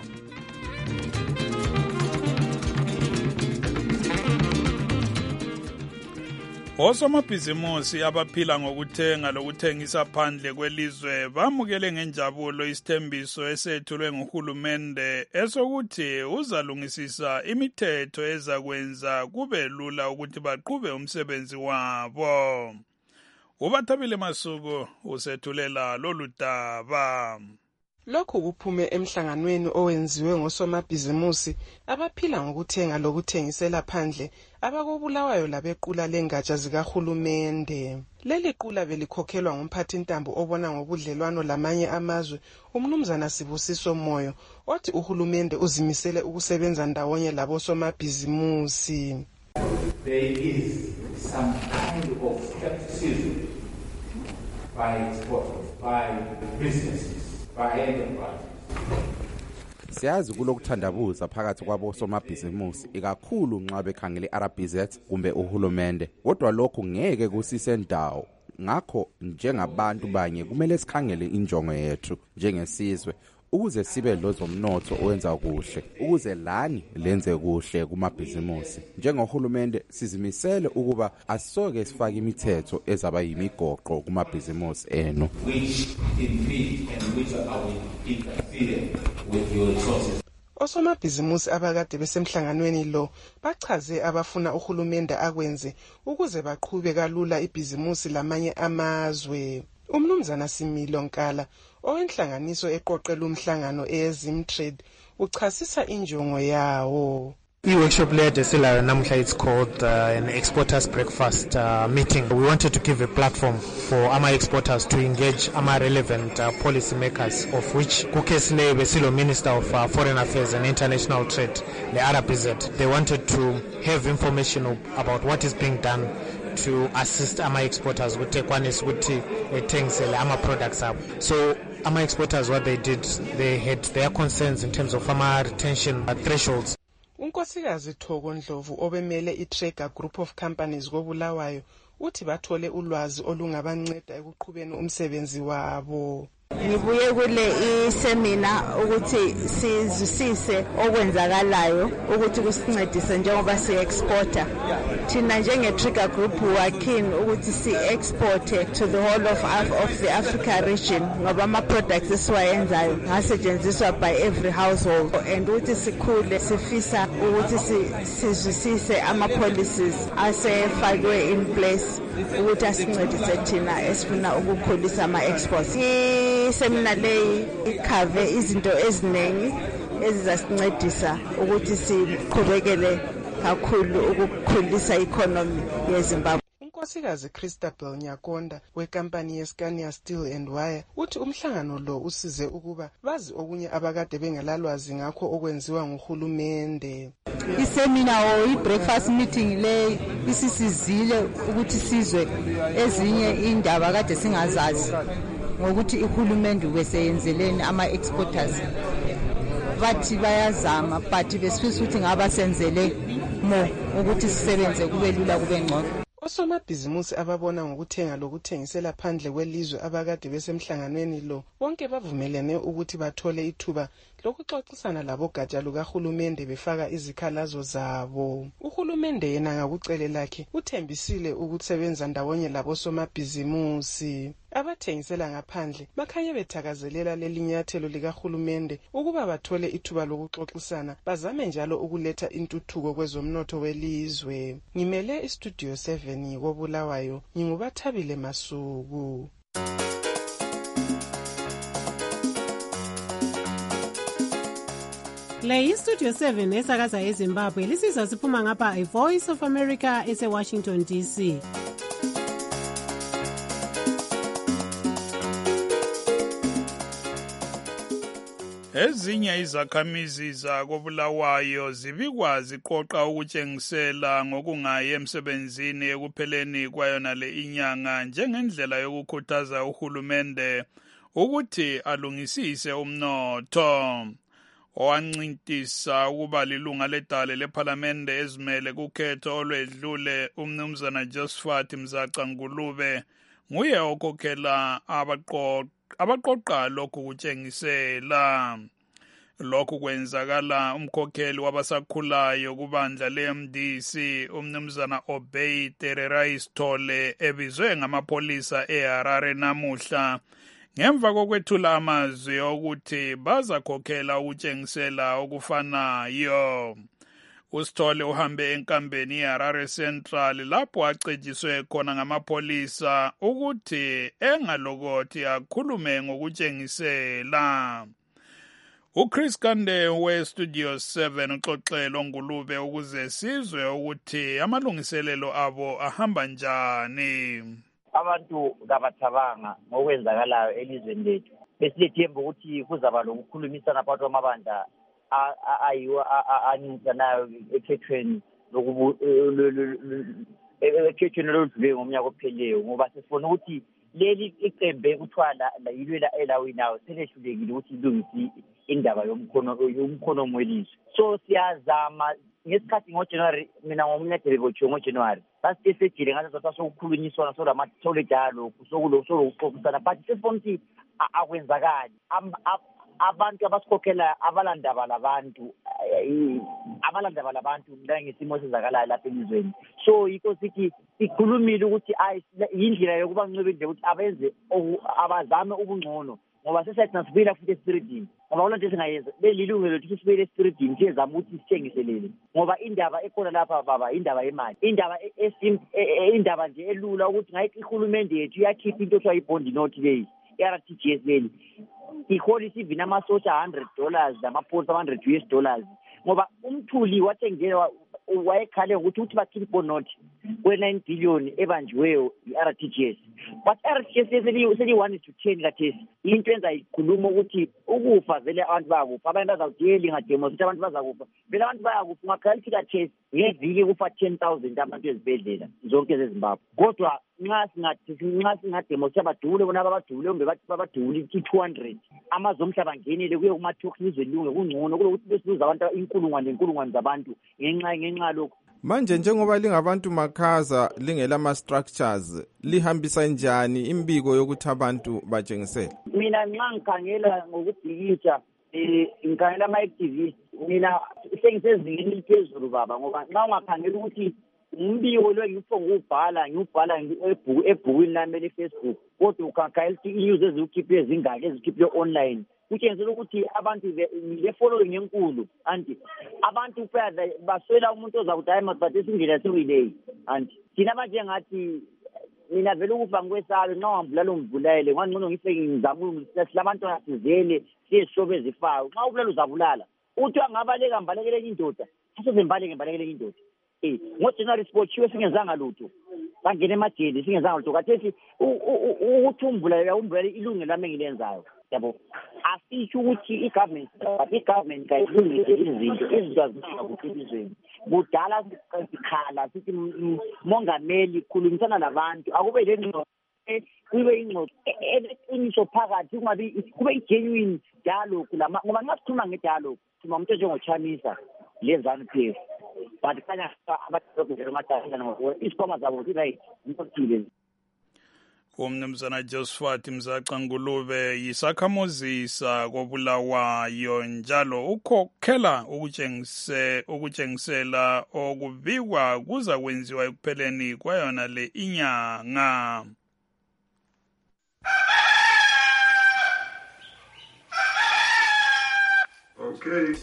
Osomabhizimusi abaphila ngokuthenga lokuthengisa phandle kwelizwe bamukele ngenjabulo isithembiso esethulwe nguhulumende esokuthi uzalungisisa imithetho ezakwenza kube lula ukuthi baqhube umsebenzi wabo. Ubathabile Masuku usethulela lolu daba. Lokhu kuphume emhlanganweni owenziwe ngosomabhizimusi abaphila ngokuthenga lokuthengisela phandle abakobulawayo labequla lengatsha zikahulumende. Leli qula belikhokhelwa ngumphathintambo obona ngobudlelwano lamanye amazwe uMnumzana Sibusiso Moyo othi uhulumende uzimisele ukusebenza ndawonye labosomabhizimusi. There is some kind of skepticism by exporters, by businesses. Siyazi kulokuthandabuza phakathi kwabosomabhizimusi ikakhulu nxa bekhangele i-R B Z kumbe uhulumende, kodwa lokhu ngeke kusisendawo. Ngakho njengabantu banye kumele sikhangele injongo yethu njengesizwe ukuze sibe lozomnotho owenza kuhle, ukuze lani lenze kuhle kumabhizimusi. Njengohulumende sizimisele ukuba asoke sifake imithetho ezaba yimigoqo kumabhizimusi eno. Which impede and which are interfere with your resources. Osomabhizimusi abakade besemhlanganweni lo bachaze abafuna uhulumende akwenze ukuze baqhube kalula ibhizimusi lamanye amazwe. Umnumzana Similo Nkala owenhlanganiso eqoqela umhlangano eZimtrade uchasisa injongo yawo. I-workshop led Sila Namhla, it's called uh, an exporters breakfast uh, meeting. We wanted to give a platform for AMA exporters to engage AMA relevant uh, policy makers, of which Kukesile Besilo, Minister of uh, Foreign Affairs and International Trade, the R P Z. They wanted to have information about what is being done to assist AMA exporters with Tekwanis, with Tengsele, AMA products up. So AMA exporters, what they did, they had their concerns in terms of AMA retention thresholds. Unkosikazi Thogo Ndlovu obemele iTrega Group of Companies kobulawayo uthi bathole ulwazi olungabanceda ekuqhubeni umsebenzi wabo. Ngibuye kule isemina ukuthi sizwisise okwenzakalayo ukuthi kusincedise njengoba si-exporter. Thina njenge-Trigger Group we are keen ukuthi si-exporte to the whole of, of the Africa region ngoba ama-products esiwayenzayo ngasetshenziswa by every household and ukuthi sikhule sifisa ukuthi sizwisise ama-policies asefakwe in place ukuthi asincedise thina esifuna ukukhulisa ama-exports. Isemina leyi ikhave izinto eziningi ezizasincedisa ukuthi siqhubekele kakhulu ukukhulisa economy yeZimbabwe. Unkosikazi Christabel Nyakonda wekampani yeScania Steel and Wire uthi umhlangano lo usize ukuba bazi okunye abakade bengalalwazi ngakho okwenziwa nguhulumende. Isemina o i-breakfast meeting le isisizile ukuthi sizwe ezinye indaba kade singazazi ngokuthi ihulumende weseyenzeleni ama-exporters. Bathi bayazama but besifisa ukuthi ngaba senzele mo ukuthi sisebenze kube lula kube ngcono. Osomabhizimusi ababona ngokuthenga lokuthengisela phandle kwelizwe abakade besemhlanganweni lo bonke bavumelene ukuthi bathole ithuba lokuxoxisana labogatsha lukahulumende befaka izikhalazo zabo. Uhulumende yena ngakucele lakhe uthembisile ukusebenza ndawonye labosomabhizimusi. Abathengisela ngaphandle bakhanye bethakazelela lelinyathelo likahulumende ukuba bathole ithuba lokuxoxisana bazame njalo ukuletha intuthuko kwezomnotho welizwe. Ngimele istudio seven koBulawayo ngingubathabile Masuku. Le iStudio seven esakaza eZimbabwe lisizwa siphuma ngapha iVoice of America eseWashington D C. Ezinye izakhamizi zakoBulawayo zibikwa ziqoqa ukutshengisela ngokungayi emsebenzini ekupheleni kwayona le inyanga njengendlela yokukhuthaza uhulumende ukuthi alungisise umnotho. Owancintisa ukuba lilunga ledale lephalamende ezimele kukhetho olwedlule umnumzana Josephat Mzaca Ngulube nguye okhokhela abaqoqa abaqoqa lokhu kutshengisela. Lokhu kwenzakala umkhokheli wabasakhulayo kubandla le-M D C umnumzana Obey Tererai Sithole ebizwe ngamapolisa eHarare namuhla ngemva kokwethula amazwi okuthi bazakhokhela ukutshengisela okufanayo. Usithole uhambe enkambeni eHarare Central lapho acetshiswe khona ngamapolisa ukuthi engalokothi akhulume ngokutshengisela. uChris Kande weStudio seven uxoxelo Ngulube ukuze sizwe ukuthi amalungiselelo abo ahamba njani. Abantu kabathabanga ngokwenzakalayo elizweni lethu. Besilethemba ukuthi kuzaba lokukhulumisana phakathi kwamabandla ayiwo anintsanayo ekhethweni ekhethweni oludlule ngomnyaka opheleyo ngoba sifuna ukuthi leli iqembe kuthiwa yilo elawinayo selehlulekile ukuthi ilungise indaba yomkhono mwelizwe. So siyazama ngesikhathi ngoJanuary mina ngomnyaka botsho ngoJanuary sasisejile ngathi sokukhulunyiswana solamajalo sokulokuxoxisana but sifuna ukuthi akwenzakali abantu abasikhokhela abalandaba labantu abalandaba labantu ngesimo sezakalayo lapha elizweni. So yikho sithi sikhulumile ukuthi yindlela yokuba ncebile ukuthi abenze abazame ubungcono ngoba sesathi nasibuyela futhi esipiritini ngoba kulento esingayenza belilungelo ukuthi sibuyele esipiritini siyezama ukuthi sithengiselele ngoba indaba ekhona lapha baba indaba yemali indaba indaba nje elula ukuthi ngayikho ihulumende yethu iyakhipha into ethiwa ibond note leyi i-R T G S leli iholisa even amasosha one hundred dollars namapolisa one hundred U S dollars ngoba umthuli wathengela wayekhale ukuthi uthi bakhipha ibond note we-nine billion ebanjiweyo i-R T G S but i-R T G S seli-one to ten kathesi into enza ikhuluma ukuthi ukufa vele abantu bayakufa abantu bazawudeli ngademos ukuthi abantu bazakufa vele abantu bayakufa ungakhalisi kathesi ngeviki kufa ten thousand abantu ezibhedlela zonke zeZimbabwe kodwa nxa singathi nxa singademos abadule bona abadule kumbe bathi babadule two hundred amazwe omhlaba ngenile kuye kuma-talks izwe lunge kungcono kulokuthi besibuza abantu inkulungwane inkulungwane zabantu ngenxa ngenxa lokho Manje njengoba lingabantu makhaza lingela ama structures lihambisa njani imbiko yokuthi abantu bajengisele? Mina nxa ngikhangela ngokubhikisha eh ngikhangela ama activists mina sengisezingeni eliphezulu baba ngoba nxa ungakhangela ukuthi umbiko lo ngipho ngubhala ngibhala ebhuku ebhukwini lami le Facebook kodwa ukhakhayela i-news ezikhiphe ezingaki ezikhiphe online kutshengisa ukuthi abantu le following enkulu anti abantu phela baswela umuntu ozakuthi hayi mabathi isindlela sewilei anti thina manje ngathi mina vele ukufa ngikwesabe nxa ungambulala umvulayele ngangcono ngifike ngizama silabantu asizele siyeshobe ezifayo nxa ubulala uzabulala uthi angabaleka mbalekele indoda asezembaleke mbalekele indoda eh ngoJanuary sibotshiwe singenzanga lutho bangena emajele singenzanga lutho kathethi ukuthi umvulayele umvulayele ilungelo lami ngilenzayo yabo asisho ukuthi igovernment but igovernment kayilungise izinto izinto azikho kudala sikhala sithi mongameli khulumisana nabantu akube le ngxoxo kube ingxoxo eqiniso phakathi kungabi kube igenuine dialogue lama ngoba nxa sikhuluma ngedialogue sima umuntu njengoChamisa lezanu P F but kanya abathokela amathanda ngoba isikhoma zabo sithi ngikuthile. Umnumzana Josephat Mzaca Ngulube yisakhamuzisa kobulawayo njalo ukhokhela ukutshengise ukutshengisela okubikwa kuza kwenziwa ekupheleni kwayona le inyanga. Okay.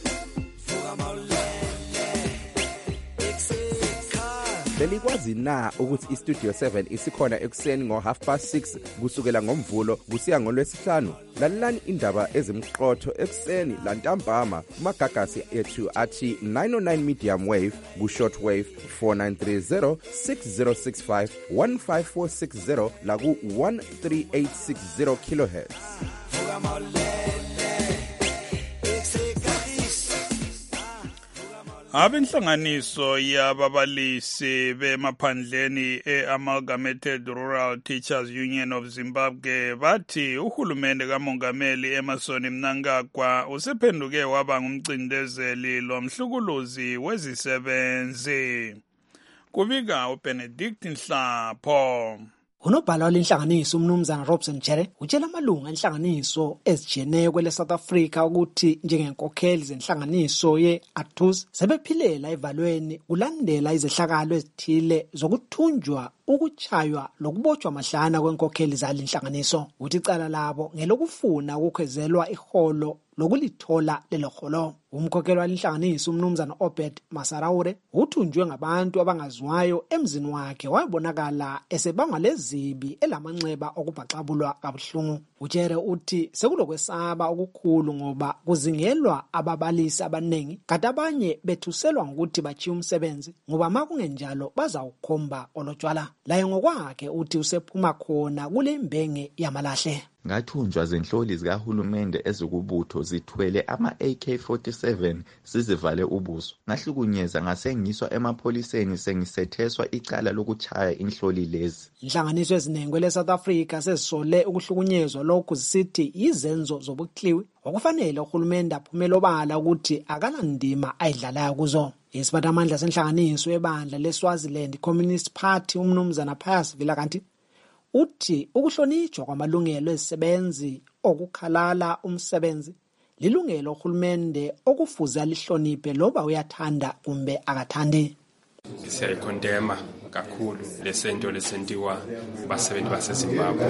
Belikwazi na ukuthi iStudio seven isikhona ekuseni ngo half past six kusukela ngomvulo kusiya ngolwesihlanu? Lalelani indaba ezimqotho ekuseni lantambama kumagagasi ethu athi nine oh nine medium wave ku short wave four nine three zero six zero six five one five four six zero la ku one three eight six zero kilohertz. Abenhlanganiso yababalisi bemaphandleni e-Amalgamated Rural Teachers Union of Zimbabwe bathi uhulumende kamongameli Emmerson Mnangagwa usephenduke waba ngumcindezeli lomhlukuluzi wezisebenzi. Kubika uBenedict Nhlapho. Unobhala walenhlanganiso umnumzana Robson Jere utshela amalunga enhlanganiso ezijiyeneyo kwele South Africa ukuthi njengenkokheli zenhlanganiso ye-A T U S sebephilela evalweni kulandela izehlakalo ezithile zokuthunjwa ukuchaywa lokubotshwa mahlana kwenkokheli zalenhlanganiso. Uthi icala labo ngelokufuna ukukhwezelwa iholo lokulithola lelo holo. Umkhokheli walenhlanganiso umnumzana Obed Masaraure uthunjwe ngabantu abangaziwayo emzini wakhe wayebonakala esebanga lezibi elamanxeba okubhaxabulwa kabuhlungu. Ujere uthi sekulokwesaba okukhulu ngoba kuzingelwa ababalisi abanengi kanti abanye bethuselwa ngokuthi bachiya umsebenzi ngoba makungenjalo bazawukhomba olotshwala. Laye ngokwakhe uthi usephuma khona kule mbenge yamalahle. Ngathunjwa zenhloli zikahulumende ezikubutho zithwele ama A K forty-seven sizivale ubuso. Ngahlukunyezwa ngasengiswa emapholiseni sengisetheswa icala lokuchaya inhloli lezi. Inhlanganiso eziningi kwele South Africa sezisole ukuhlukunyezwa lokhu zisithi izenzo zobukhliwi okufanele uhulumende aphumele obala ukuthi akalandima ayidlalayo kuzo. Isiphathamandla senhlanganiso ebandla leSwaziland Communist Party umnumzana Pius Vilakanti uthi ukuhlonitshwa kwamalungelo ezisebenzi okukhalala umsebenzi lilungelo uhulumende okufuze alihloniphe loba uyathanda kumbe akathandi. Siyayikondema kakhulu lesento lesentiwa basebenzi baseZimbabwe.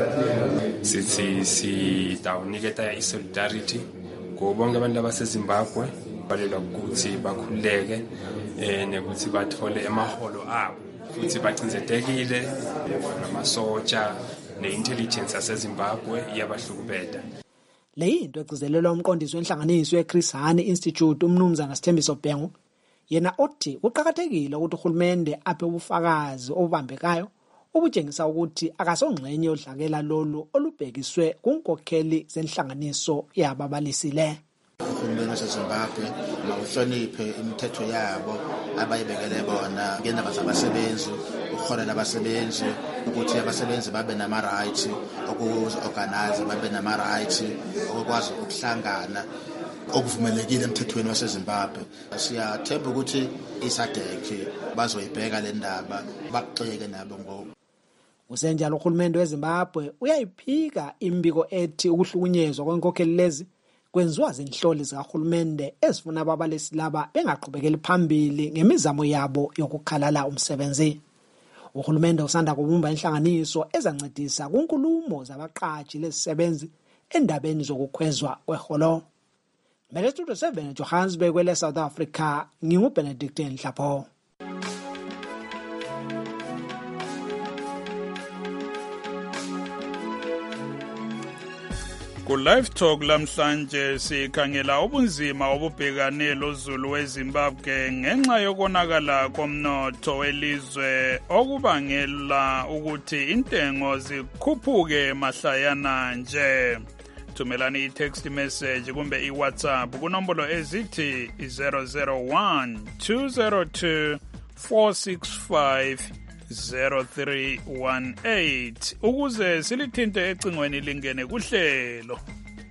Sithi sidawuniketa isolidarity kubonke abantu abaseZimbabwe balelwa ukuthi bakhululeke eh nekuthi bathole emaholo abo futhi baqinzetekile namasotsha neintelligence yaseZimbabwe iyabahlukubeda. Le into egcizelelwa umqondisi wenhlanganiso yeChris Hani Institute umnumzana Sithembiso Bhengu yena othi kuqhakathekile ukuthi uhulumende aphe ubufakazi obubambekayo obutshengisa ukuthi akasongxenye yodlakela lolu olubhekiswe kunkokheli zenhlanganiso yababalisi le. Uhulumeni waseZimbabwe mawuhloniphe imithetho yabo abayibekele bona ngendaba zabasebenzi ukuholela abasebenzi ukuthi abasebenzi babe nama rights ukuorganize babe nama rights okwazi ukuhlangana okuvumelekile emthethweni waseZimbabwe. Siyathemba ukuthi isadeke bazoyibheka le ndaba baxeke nabo ngo Usenjalo uhulumende weZimbabwe uyayiphika imbiko ethi ukuhlukunyezwa kwenkokheli lezi kwenziwa zinhloli zikahulumende ezifuna ababalisi laba bengaqhubekeli phambili ngemizamo yabo yokukhalala umsebenzi. Uhulumende usanda kubumba inhlanganiso ezancedisa kunkulumo zabaqashi lezisebenzi endabeni zokukhwezwa kweholo. Mele Studio seven Johannesburg kwele South Africa, nginguBenedict Nhlapho. Ku Live Talk lamhlanje sikhangela ubunzima obubhekane lozulu weZimbabwe ngenxa yokonakala komnotho welizwe okubangela ukuthi intengo zikhuphuke mahlayana nje. Thumelani i-text message kumbe i-WhatsApp kunombolo ezithi zero zero one two zero two four six five zero three one eight ukuze silithinte ecingweni lingene kuhlelo.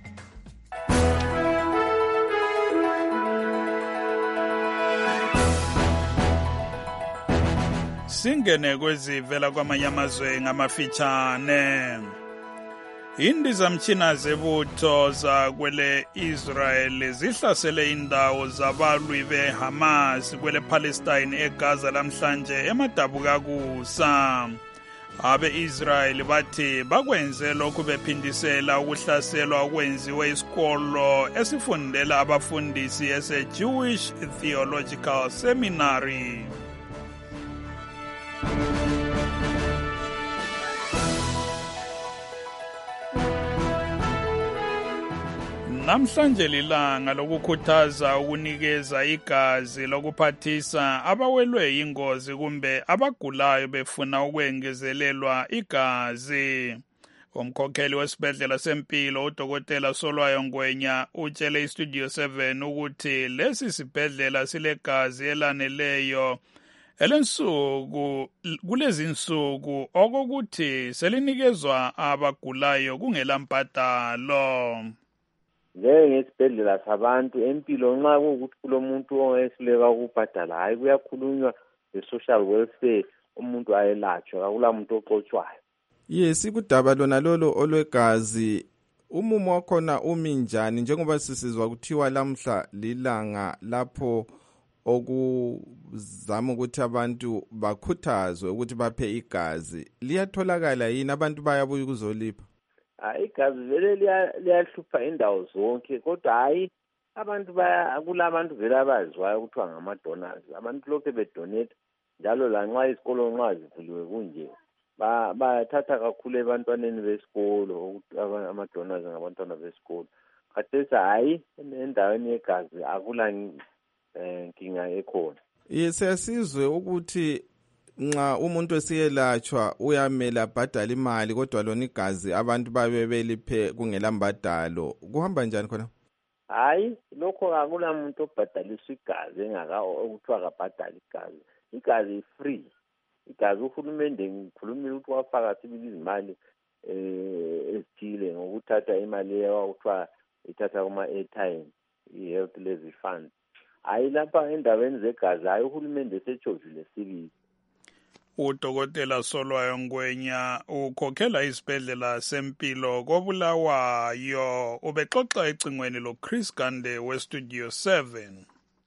Singene kwezivela kwamanye amazwe ngamafitshane. Indizamtshina zebutho zakwele Israel zihlasele indawo zabalwi beHamas kwele Palestine eGaza lamhlanje emadabukakusa. Abe-Israel bathi bakwenze lokhu bephindisela ukuhlaselwa okwenziwe isikolo esifundela abafundisi ese-Jewish Theological Seminary. Namhlanje lilanga lokukhuthaza ukunikeza igazi lokuphathisa abawelwe ingozi kumbe abagulayo befuna ukwengezelelwa igazi. Umkhokheli wesibhedlela sempilo uDokotela Solwayo Ngwenya utshele iStudio seven ukuthi lesi sibhedlela silegazi elaneleyo elensuku kulezi insuku okokuthi selinikezwa abagulayo kungela mbadalo. Njengesibhedlela sabantu empilo nxa kuwukuthi kulomuntu owehluleka ukubhadala hayi kuyakhulunywa nge-social welfare umuntu ayelatshwe akula muntu oxotshwayo. Yes, kudaba lona lolo olwegazi umumo wakhona umi njani njengoba sisizwa kuthiwa lamhla lilanga lapho okuzama ukuthi abantu bakhuthazwe ukuthi baphe igazi. Liyatholakala yini abantu bayabuya ukuzolipha? Hayi igazi vele liyahlupha indawo zonke kodwa hayi abantu baya kulabantu vele abaziwayo kuthiwa ngama-donors. Abantu lokhu bedonate njalo lanxa isikolo nxa zivuliwe kunje bathatha kakhulu ebantwaneni besikolo ama-donors ngabantwana besikolo. Khathesi hayi endaweni yegazi akula nkinga ekhona. Siyasizwe ukuthi nxa umuntu esiyelatshwa uyamela abhadala imali kodwa lona igazi abantu babe beliphe kungela mbadalo. Kuhamba njani khona? Hayi lokho akula muntu obhadaliswa igazi engaka ukuthiwa kabhadala igazi. Igazi free. Igazi uhulumende ngikhulumile ukuthi wafaka sibili izimali eh ezithile ngokuthatha imali yakuthiwa ithatha kuma airtime i-health levy fund. Hayi lapha endaweni zegazi hayi uhulumende sechojile sibili. uDokotela Solwayo Ngwenya ukhokhela isibhedlela sempilo koBulawayo ubexoxa ecingweni lo Chris Gande we Studio seven.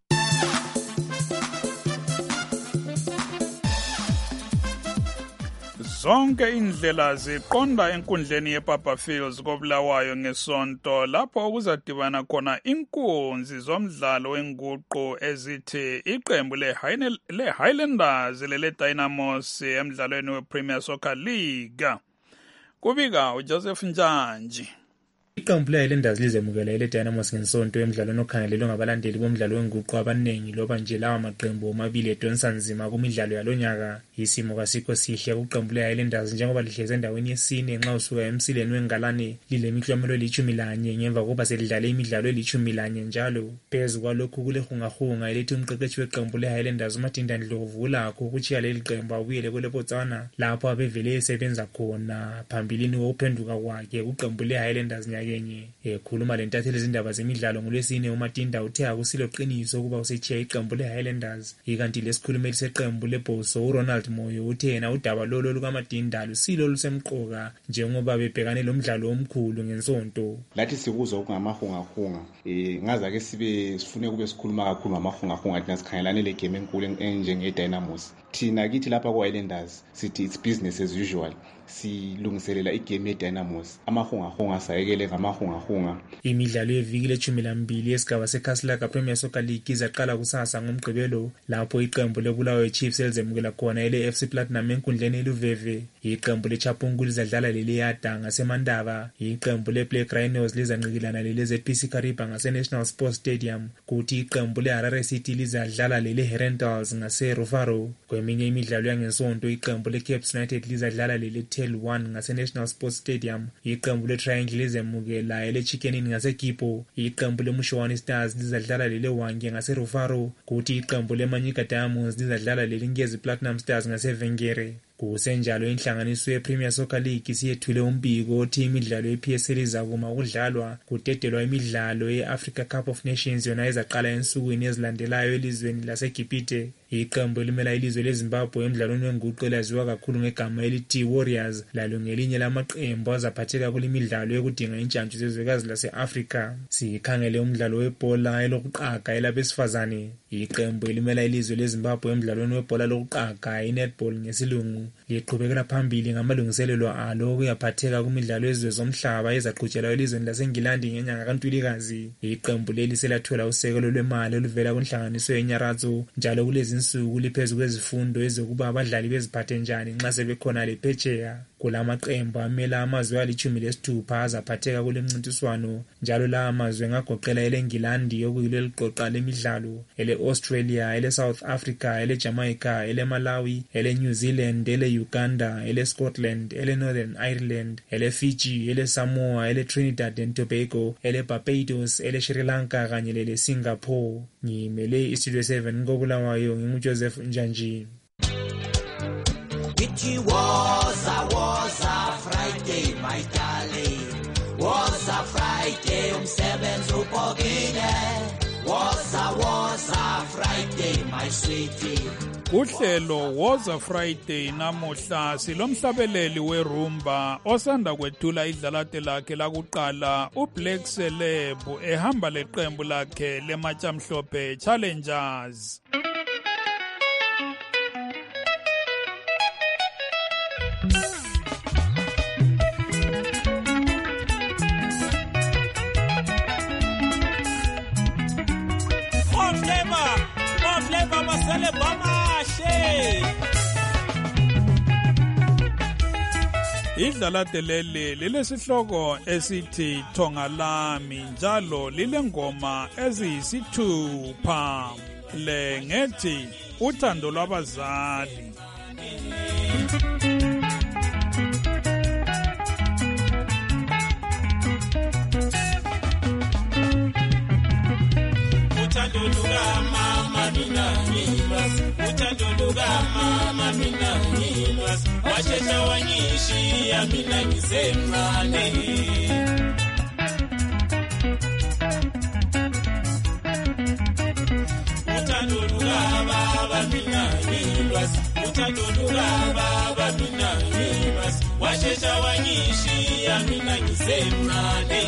Zonke indlela ziqonda enkundleni yePapa Fields koBulawayo ngesonto lapho okuzadibana khona inkunzi zomdlalo wenguqu ezithi iqembu le-Highlanders lele-Dynamos emdlalweni we-Premier Soccer League. Kubika uJoseph Njanji. Iqembu le-Highlanders lizemukela ile-Dynamos ngesonto emidlalweni okhangelelwe ngabalandeli bomdlalo wenguqu abaningi loba nje lawa maqembu omabili edonsa nzima kumidlalo yalonyaka. Isimo kasikho sihle kuqembu le-Highlanders njengoba lihleze endaweni yesine nxa usuka emsileni wengalane lilemiklomelo elithumi lanye ngemva kokuba selidlale imidlalo elithumi lanye njalo. Phezu kwalokhu kulehungahunga elithi umqeqeshi weqembu le-Highlanders uMatinda Ndlovu ulakho ukutshiya leli qembu abuyele kwele-Botswana lapho abevele esebenza khona phambilini wokuphenduka kwakhe kuqembu le-Highlanders kenye. Ekhuluma lentatheli izindaba zemidlalo ngolwesine uMatinda uthe akusilo qiniso ukuba usetshiya iqembu leHighlanders. Ikanti lesikhulumeli seqembu leBoso uRonald Moyo uthe yena udaba lolo lukaMatinda lusilo lusemqoka njengoba bebhekane lomdlalo omkhulu ngensonto. Lathi sikuzwa okungamahungahunga eh ngaza ke sibe sifune kube sikhuluma kakhulu ngamahungahunga thina sikhangelane le game enkulu enjenge Dynamos. Thina kithi lapha ku Highlanders sithi it's business as usual. Silungiselela igame yeDynamos. Amahungahunga sayekele ngamahungahunga. Imidlalo yeviki leshumi nambili yesigaba seKhasilaka Premier Soccer League izaqala kusasa ngomgqibelo lapho iqembu leBulawayo Chiefs elizemukela khona ile F C Platinum enkundleni eLuveve. Iqembu leChapungu lizadlala leLiyada ngaseMandaba. Iqembu leBlack Rhinos lizanqikilana lele Z P C Kariba ngaseNational Sports Stadium. Kuthi iqembu leHarare City lizadlala lele Herentals ngaseRufaro. Kweminye imidlalo yangesonto iqembu leCape United lizadlala lele Tel one ngaseNational Sports Stadium. Iqembu leTriangle lizemukela ele Chicken Inn ngaseGipo. Iqembu leMushowane Stars lizadlala lele Wange ngaseRufaro. Kuthi iqembu leManyika Diamonds lizadlala lele Ngezi Platinum Stars ngaseVengere. Kusenjalo inhlanganiso yePremier Soccer League siyethule umbiko othi imidlalo yeP S L izakuma ukudlalwa kudedelwa imidlalo yeAfrica Cup of Nations yona izaqala ensukwini ezilandelayo elizweni laseGibhite. Iqembu elimela ilizwe leZimbabwe emidlalweni wenguqu elaziwa kakhulu ngegama elithi Warriors lalo ngelinye lamaqembu azaphatheka kulimidlalo yokudinga intshantshu zezwekazi lase-Afrika. Sikhangele umdlalo webhola elokuqaga elabesifazane. Iqembu elimela ilizwe leZimbabwe emidlalweni webhola lokuqaga i-netball ngesilungu liqhubekela phambili ngamalungiselelo alo okuyaphatheka kumidlalo yezwe zomhlaba ezaqhutshelwa elizweni laseNgilandi ngenyanga kaNtulikazi. Iqembu leli selathola usekelo lwemali oluvela kunhlanganiso yeNyaratho njalo kulezi insuku liphezu kwezifundo ezokuba abadlali beziphathe njani nxa sebekhona lephetsheya. Kulamaqembu amela amazwe alichumi lesithupha azaphatheka kule mncintiswano njalo la amazwe ngagoqela eleNgilandi okuyilo eliqoqa lemidlalo, ele Australia, ele South Africa, ele Jamaica, ele Malawi, ele New Zealand, ele Uganda, ele Scotland, ele Northern Ireland, ele Fiji, ele Samoa, ele Trinidad and Tobago, ele Barbados, ele Sri Lanka kanye lele Singapore. Ngimele iStudio seven koBulawayo nginguJoseph Njanji. It was a was a Friday, my darling. Was a Friday, umsebenzi ubhokile. Was a was a Friday, my sweetie. Uhlelo was a Friday namuhla silomhlabeleli werumba osanda kwethula idlalate lakhe lakuqala uBlack Celeb ehamba leqembu lakhe leMatshamhlophe Challengers. Idlalate leli lilesihloko esithi Thonga Lami njalo lilengoma eziyisithupha le ngethi uthando lwabazali. Uthando lukamama mina ngilwazi, uthando lukamama mina ngilwazi, washesha wanyishiya mina ngisemncane. Uthando lukababa mina ngilwazi, uthando lukababa mina ngilwazi, washesha wanyishiya mina ngisemncane.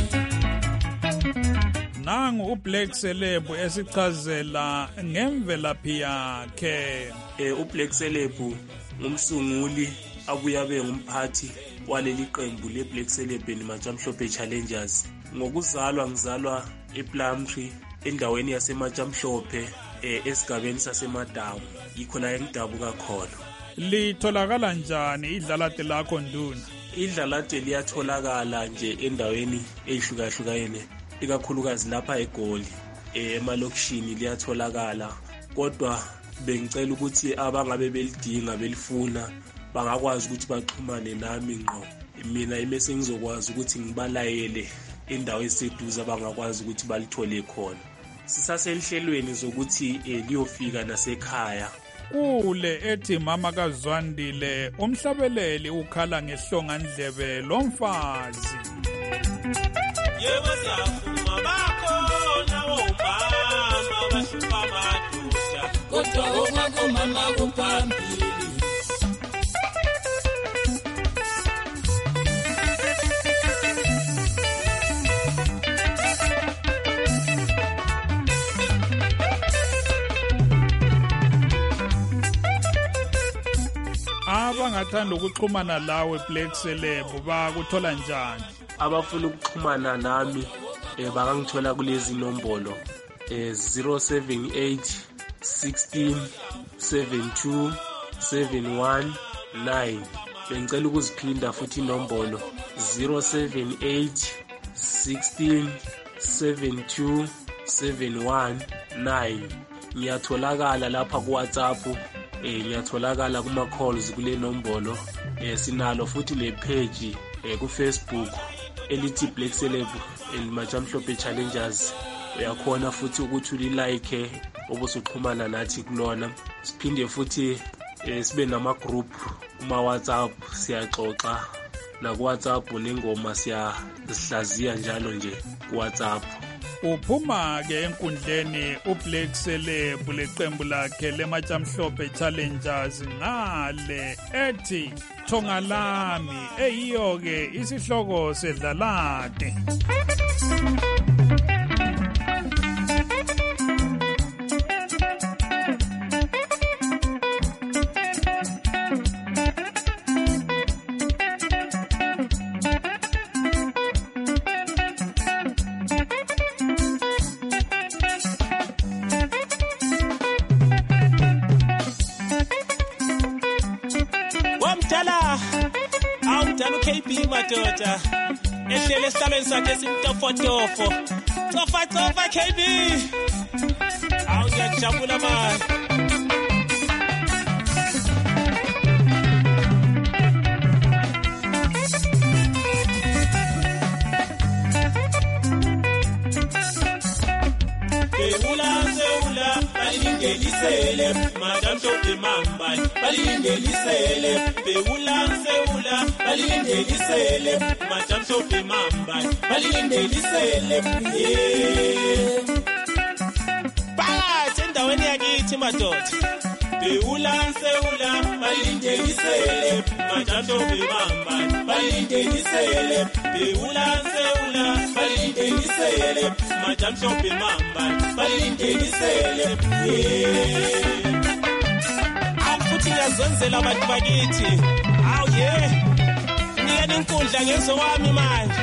Nangu uBlack Celeb esichazela ngemvelaphi yakhe. Eh uBlack Celeb ngumsunguli abuya be ngumphathi waleli qembu leBlack Celeb neMatshamhlophe Challengers. Ngokuzalwa ngizalwa ePlumtree endaweni yaseMatshamhlophe eh esigabeni saseMadamu. Yikho la engidabuka khona. Litholakala njani idlalate lakho Nduna? Idlalate liyatholakala nje endaweni ehlukahlukene. Ikakhulukazi lapha eGoli emalokishini liyatholakala, kodwa bengicela ukuthi abangabe belidinga belifuna bangakwazi ukuthi baxhumane nami ngqo. Mina imese ngizokwazi ukuthi ngibalayele indawo eseduza bangakwazi ukuthi balithole khona. Sisaselihlelweni zokuthi liyofika nasekhaya. Kule ethi mama kaZwandile umhlabeleli ukhala ngehlonga ndlebe lomfazi. yebo siyavuma bakhona omama bahlupha amadoda kodwa ongakho mama kuphambili. Abangathanda ukuxhumana lawe Black Celeb bakuthola njani? Abafuna ukuxhumana nami eh bangangithola kulezi nombolo eh zero seven eight sixteen seventy-two seventy-one nine. Bengicela ukuziphinda futhi inombolo zero seven eight sixteen seventy-two seventy-one nine. Ngiyatholakala lapha ku WhatsApp. Eh ngiyatholakala kuma calls kule nombolo. Eh sinalo futhi le page eh ku Facebook elithi Black Celeb elimajamhlophe challengers. Uyakhona futhi ukuthi ulilike obusuxhumana nathi kulona. Siphinde futhi eh sibe nama group kuma WhatsApp siyaxoxa na ku WhatsApp nengoma siyazihlaziya njalo nje ku WhatsApp. Uphuma ke enkundleni uBlack Celeb leqembu lakhe lemajamhlophe challengers ngale ethi Thonga Lami eyiyo ke isihloko sedlalade. Madoda ehlele esihlalweni sakhe simtofotofo tofa tofa K B awu ngiyajabula manje. Balingelisele madam Topi Mamba balingelisele bewulanseula balingelisele madam Topi Mamba balingelisele yeah ba endaweni yakithi madoda bewulanseula balingelisele madam Topi Mamba balingelisele bewulanseula balingelisele madam Topi Mamba balingelisele afuthi ngiyazenzela abantu bakithi awu yeah ngiyena inkundla ngezo wami manje.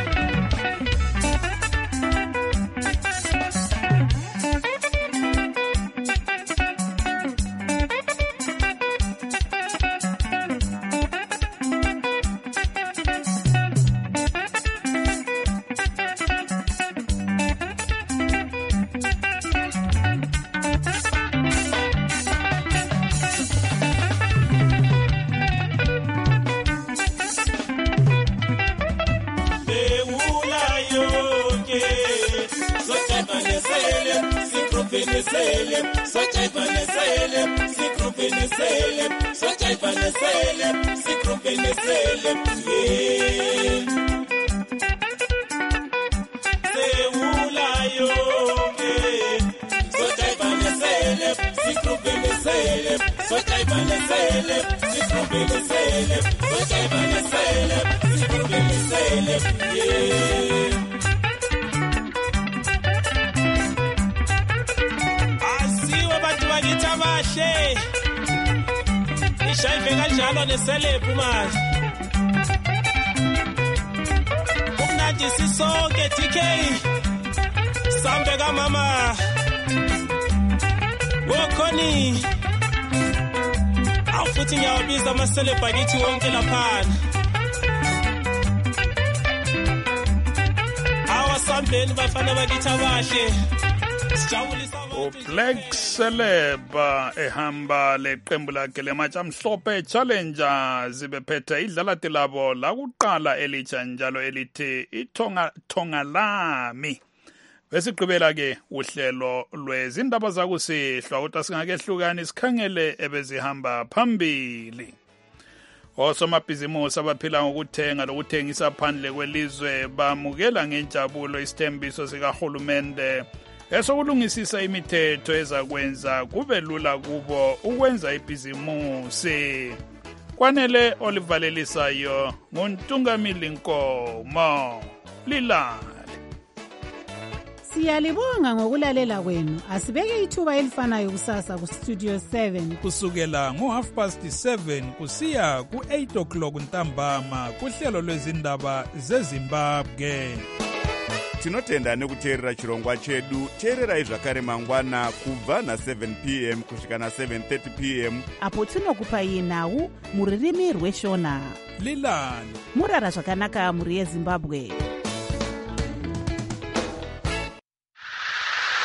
Black Celeb ehamba leqembu lakhe lemajamhlophe challengers bephethe idlalati labo lakuqala elitsha njalo elithi iThonga Thonga Lami. Besigqibela ke uhlelo lwezindaba zakusihlwa kodwa singake hlukani sikhangele ebezihamba phambili. Osomabhizimusi abaphila ngokuthenga lokuthengisa phandle kwelizwe bamukela ngenjabulo isithembiso sikahulumende esokulungisisa imithetho ezakwenza kube lula kubo ukwenza ibhizimusi. Kwanele olivalelisayo nguntungamili Nkomo Lilale. Siyalibonga ngokulalela kwenu. Asibeke ithuba elifanayo kusasa ku Studio seven kusukela ngo half past seven kusiya ku eight o'clock ntambama kuhlelo lwezindaba zeZimbabwe. Tinotenda nekuteerera chirongwa chedu. Teererai zvakare mangwana kubva na seven p m kusvika na seven thirty p m apo tinokupai nhau muririmi rweshona. Lilani murara zvakanaka muri yeZimbabwe.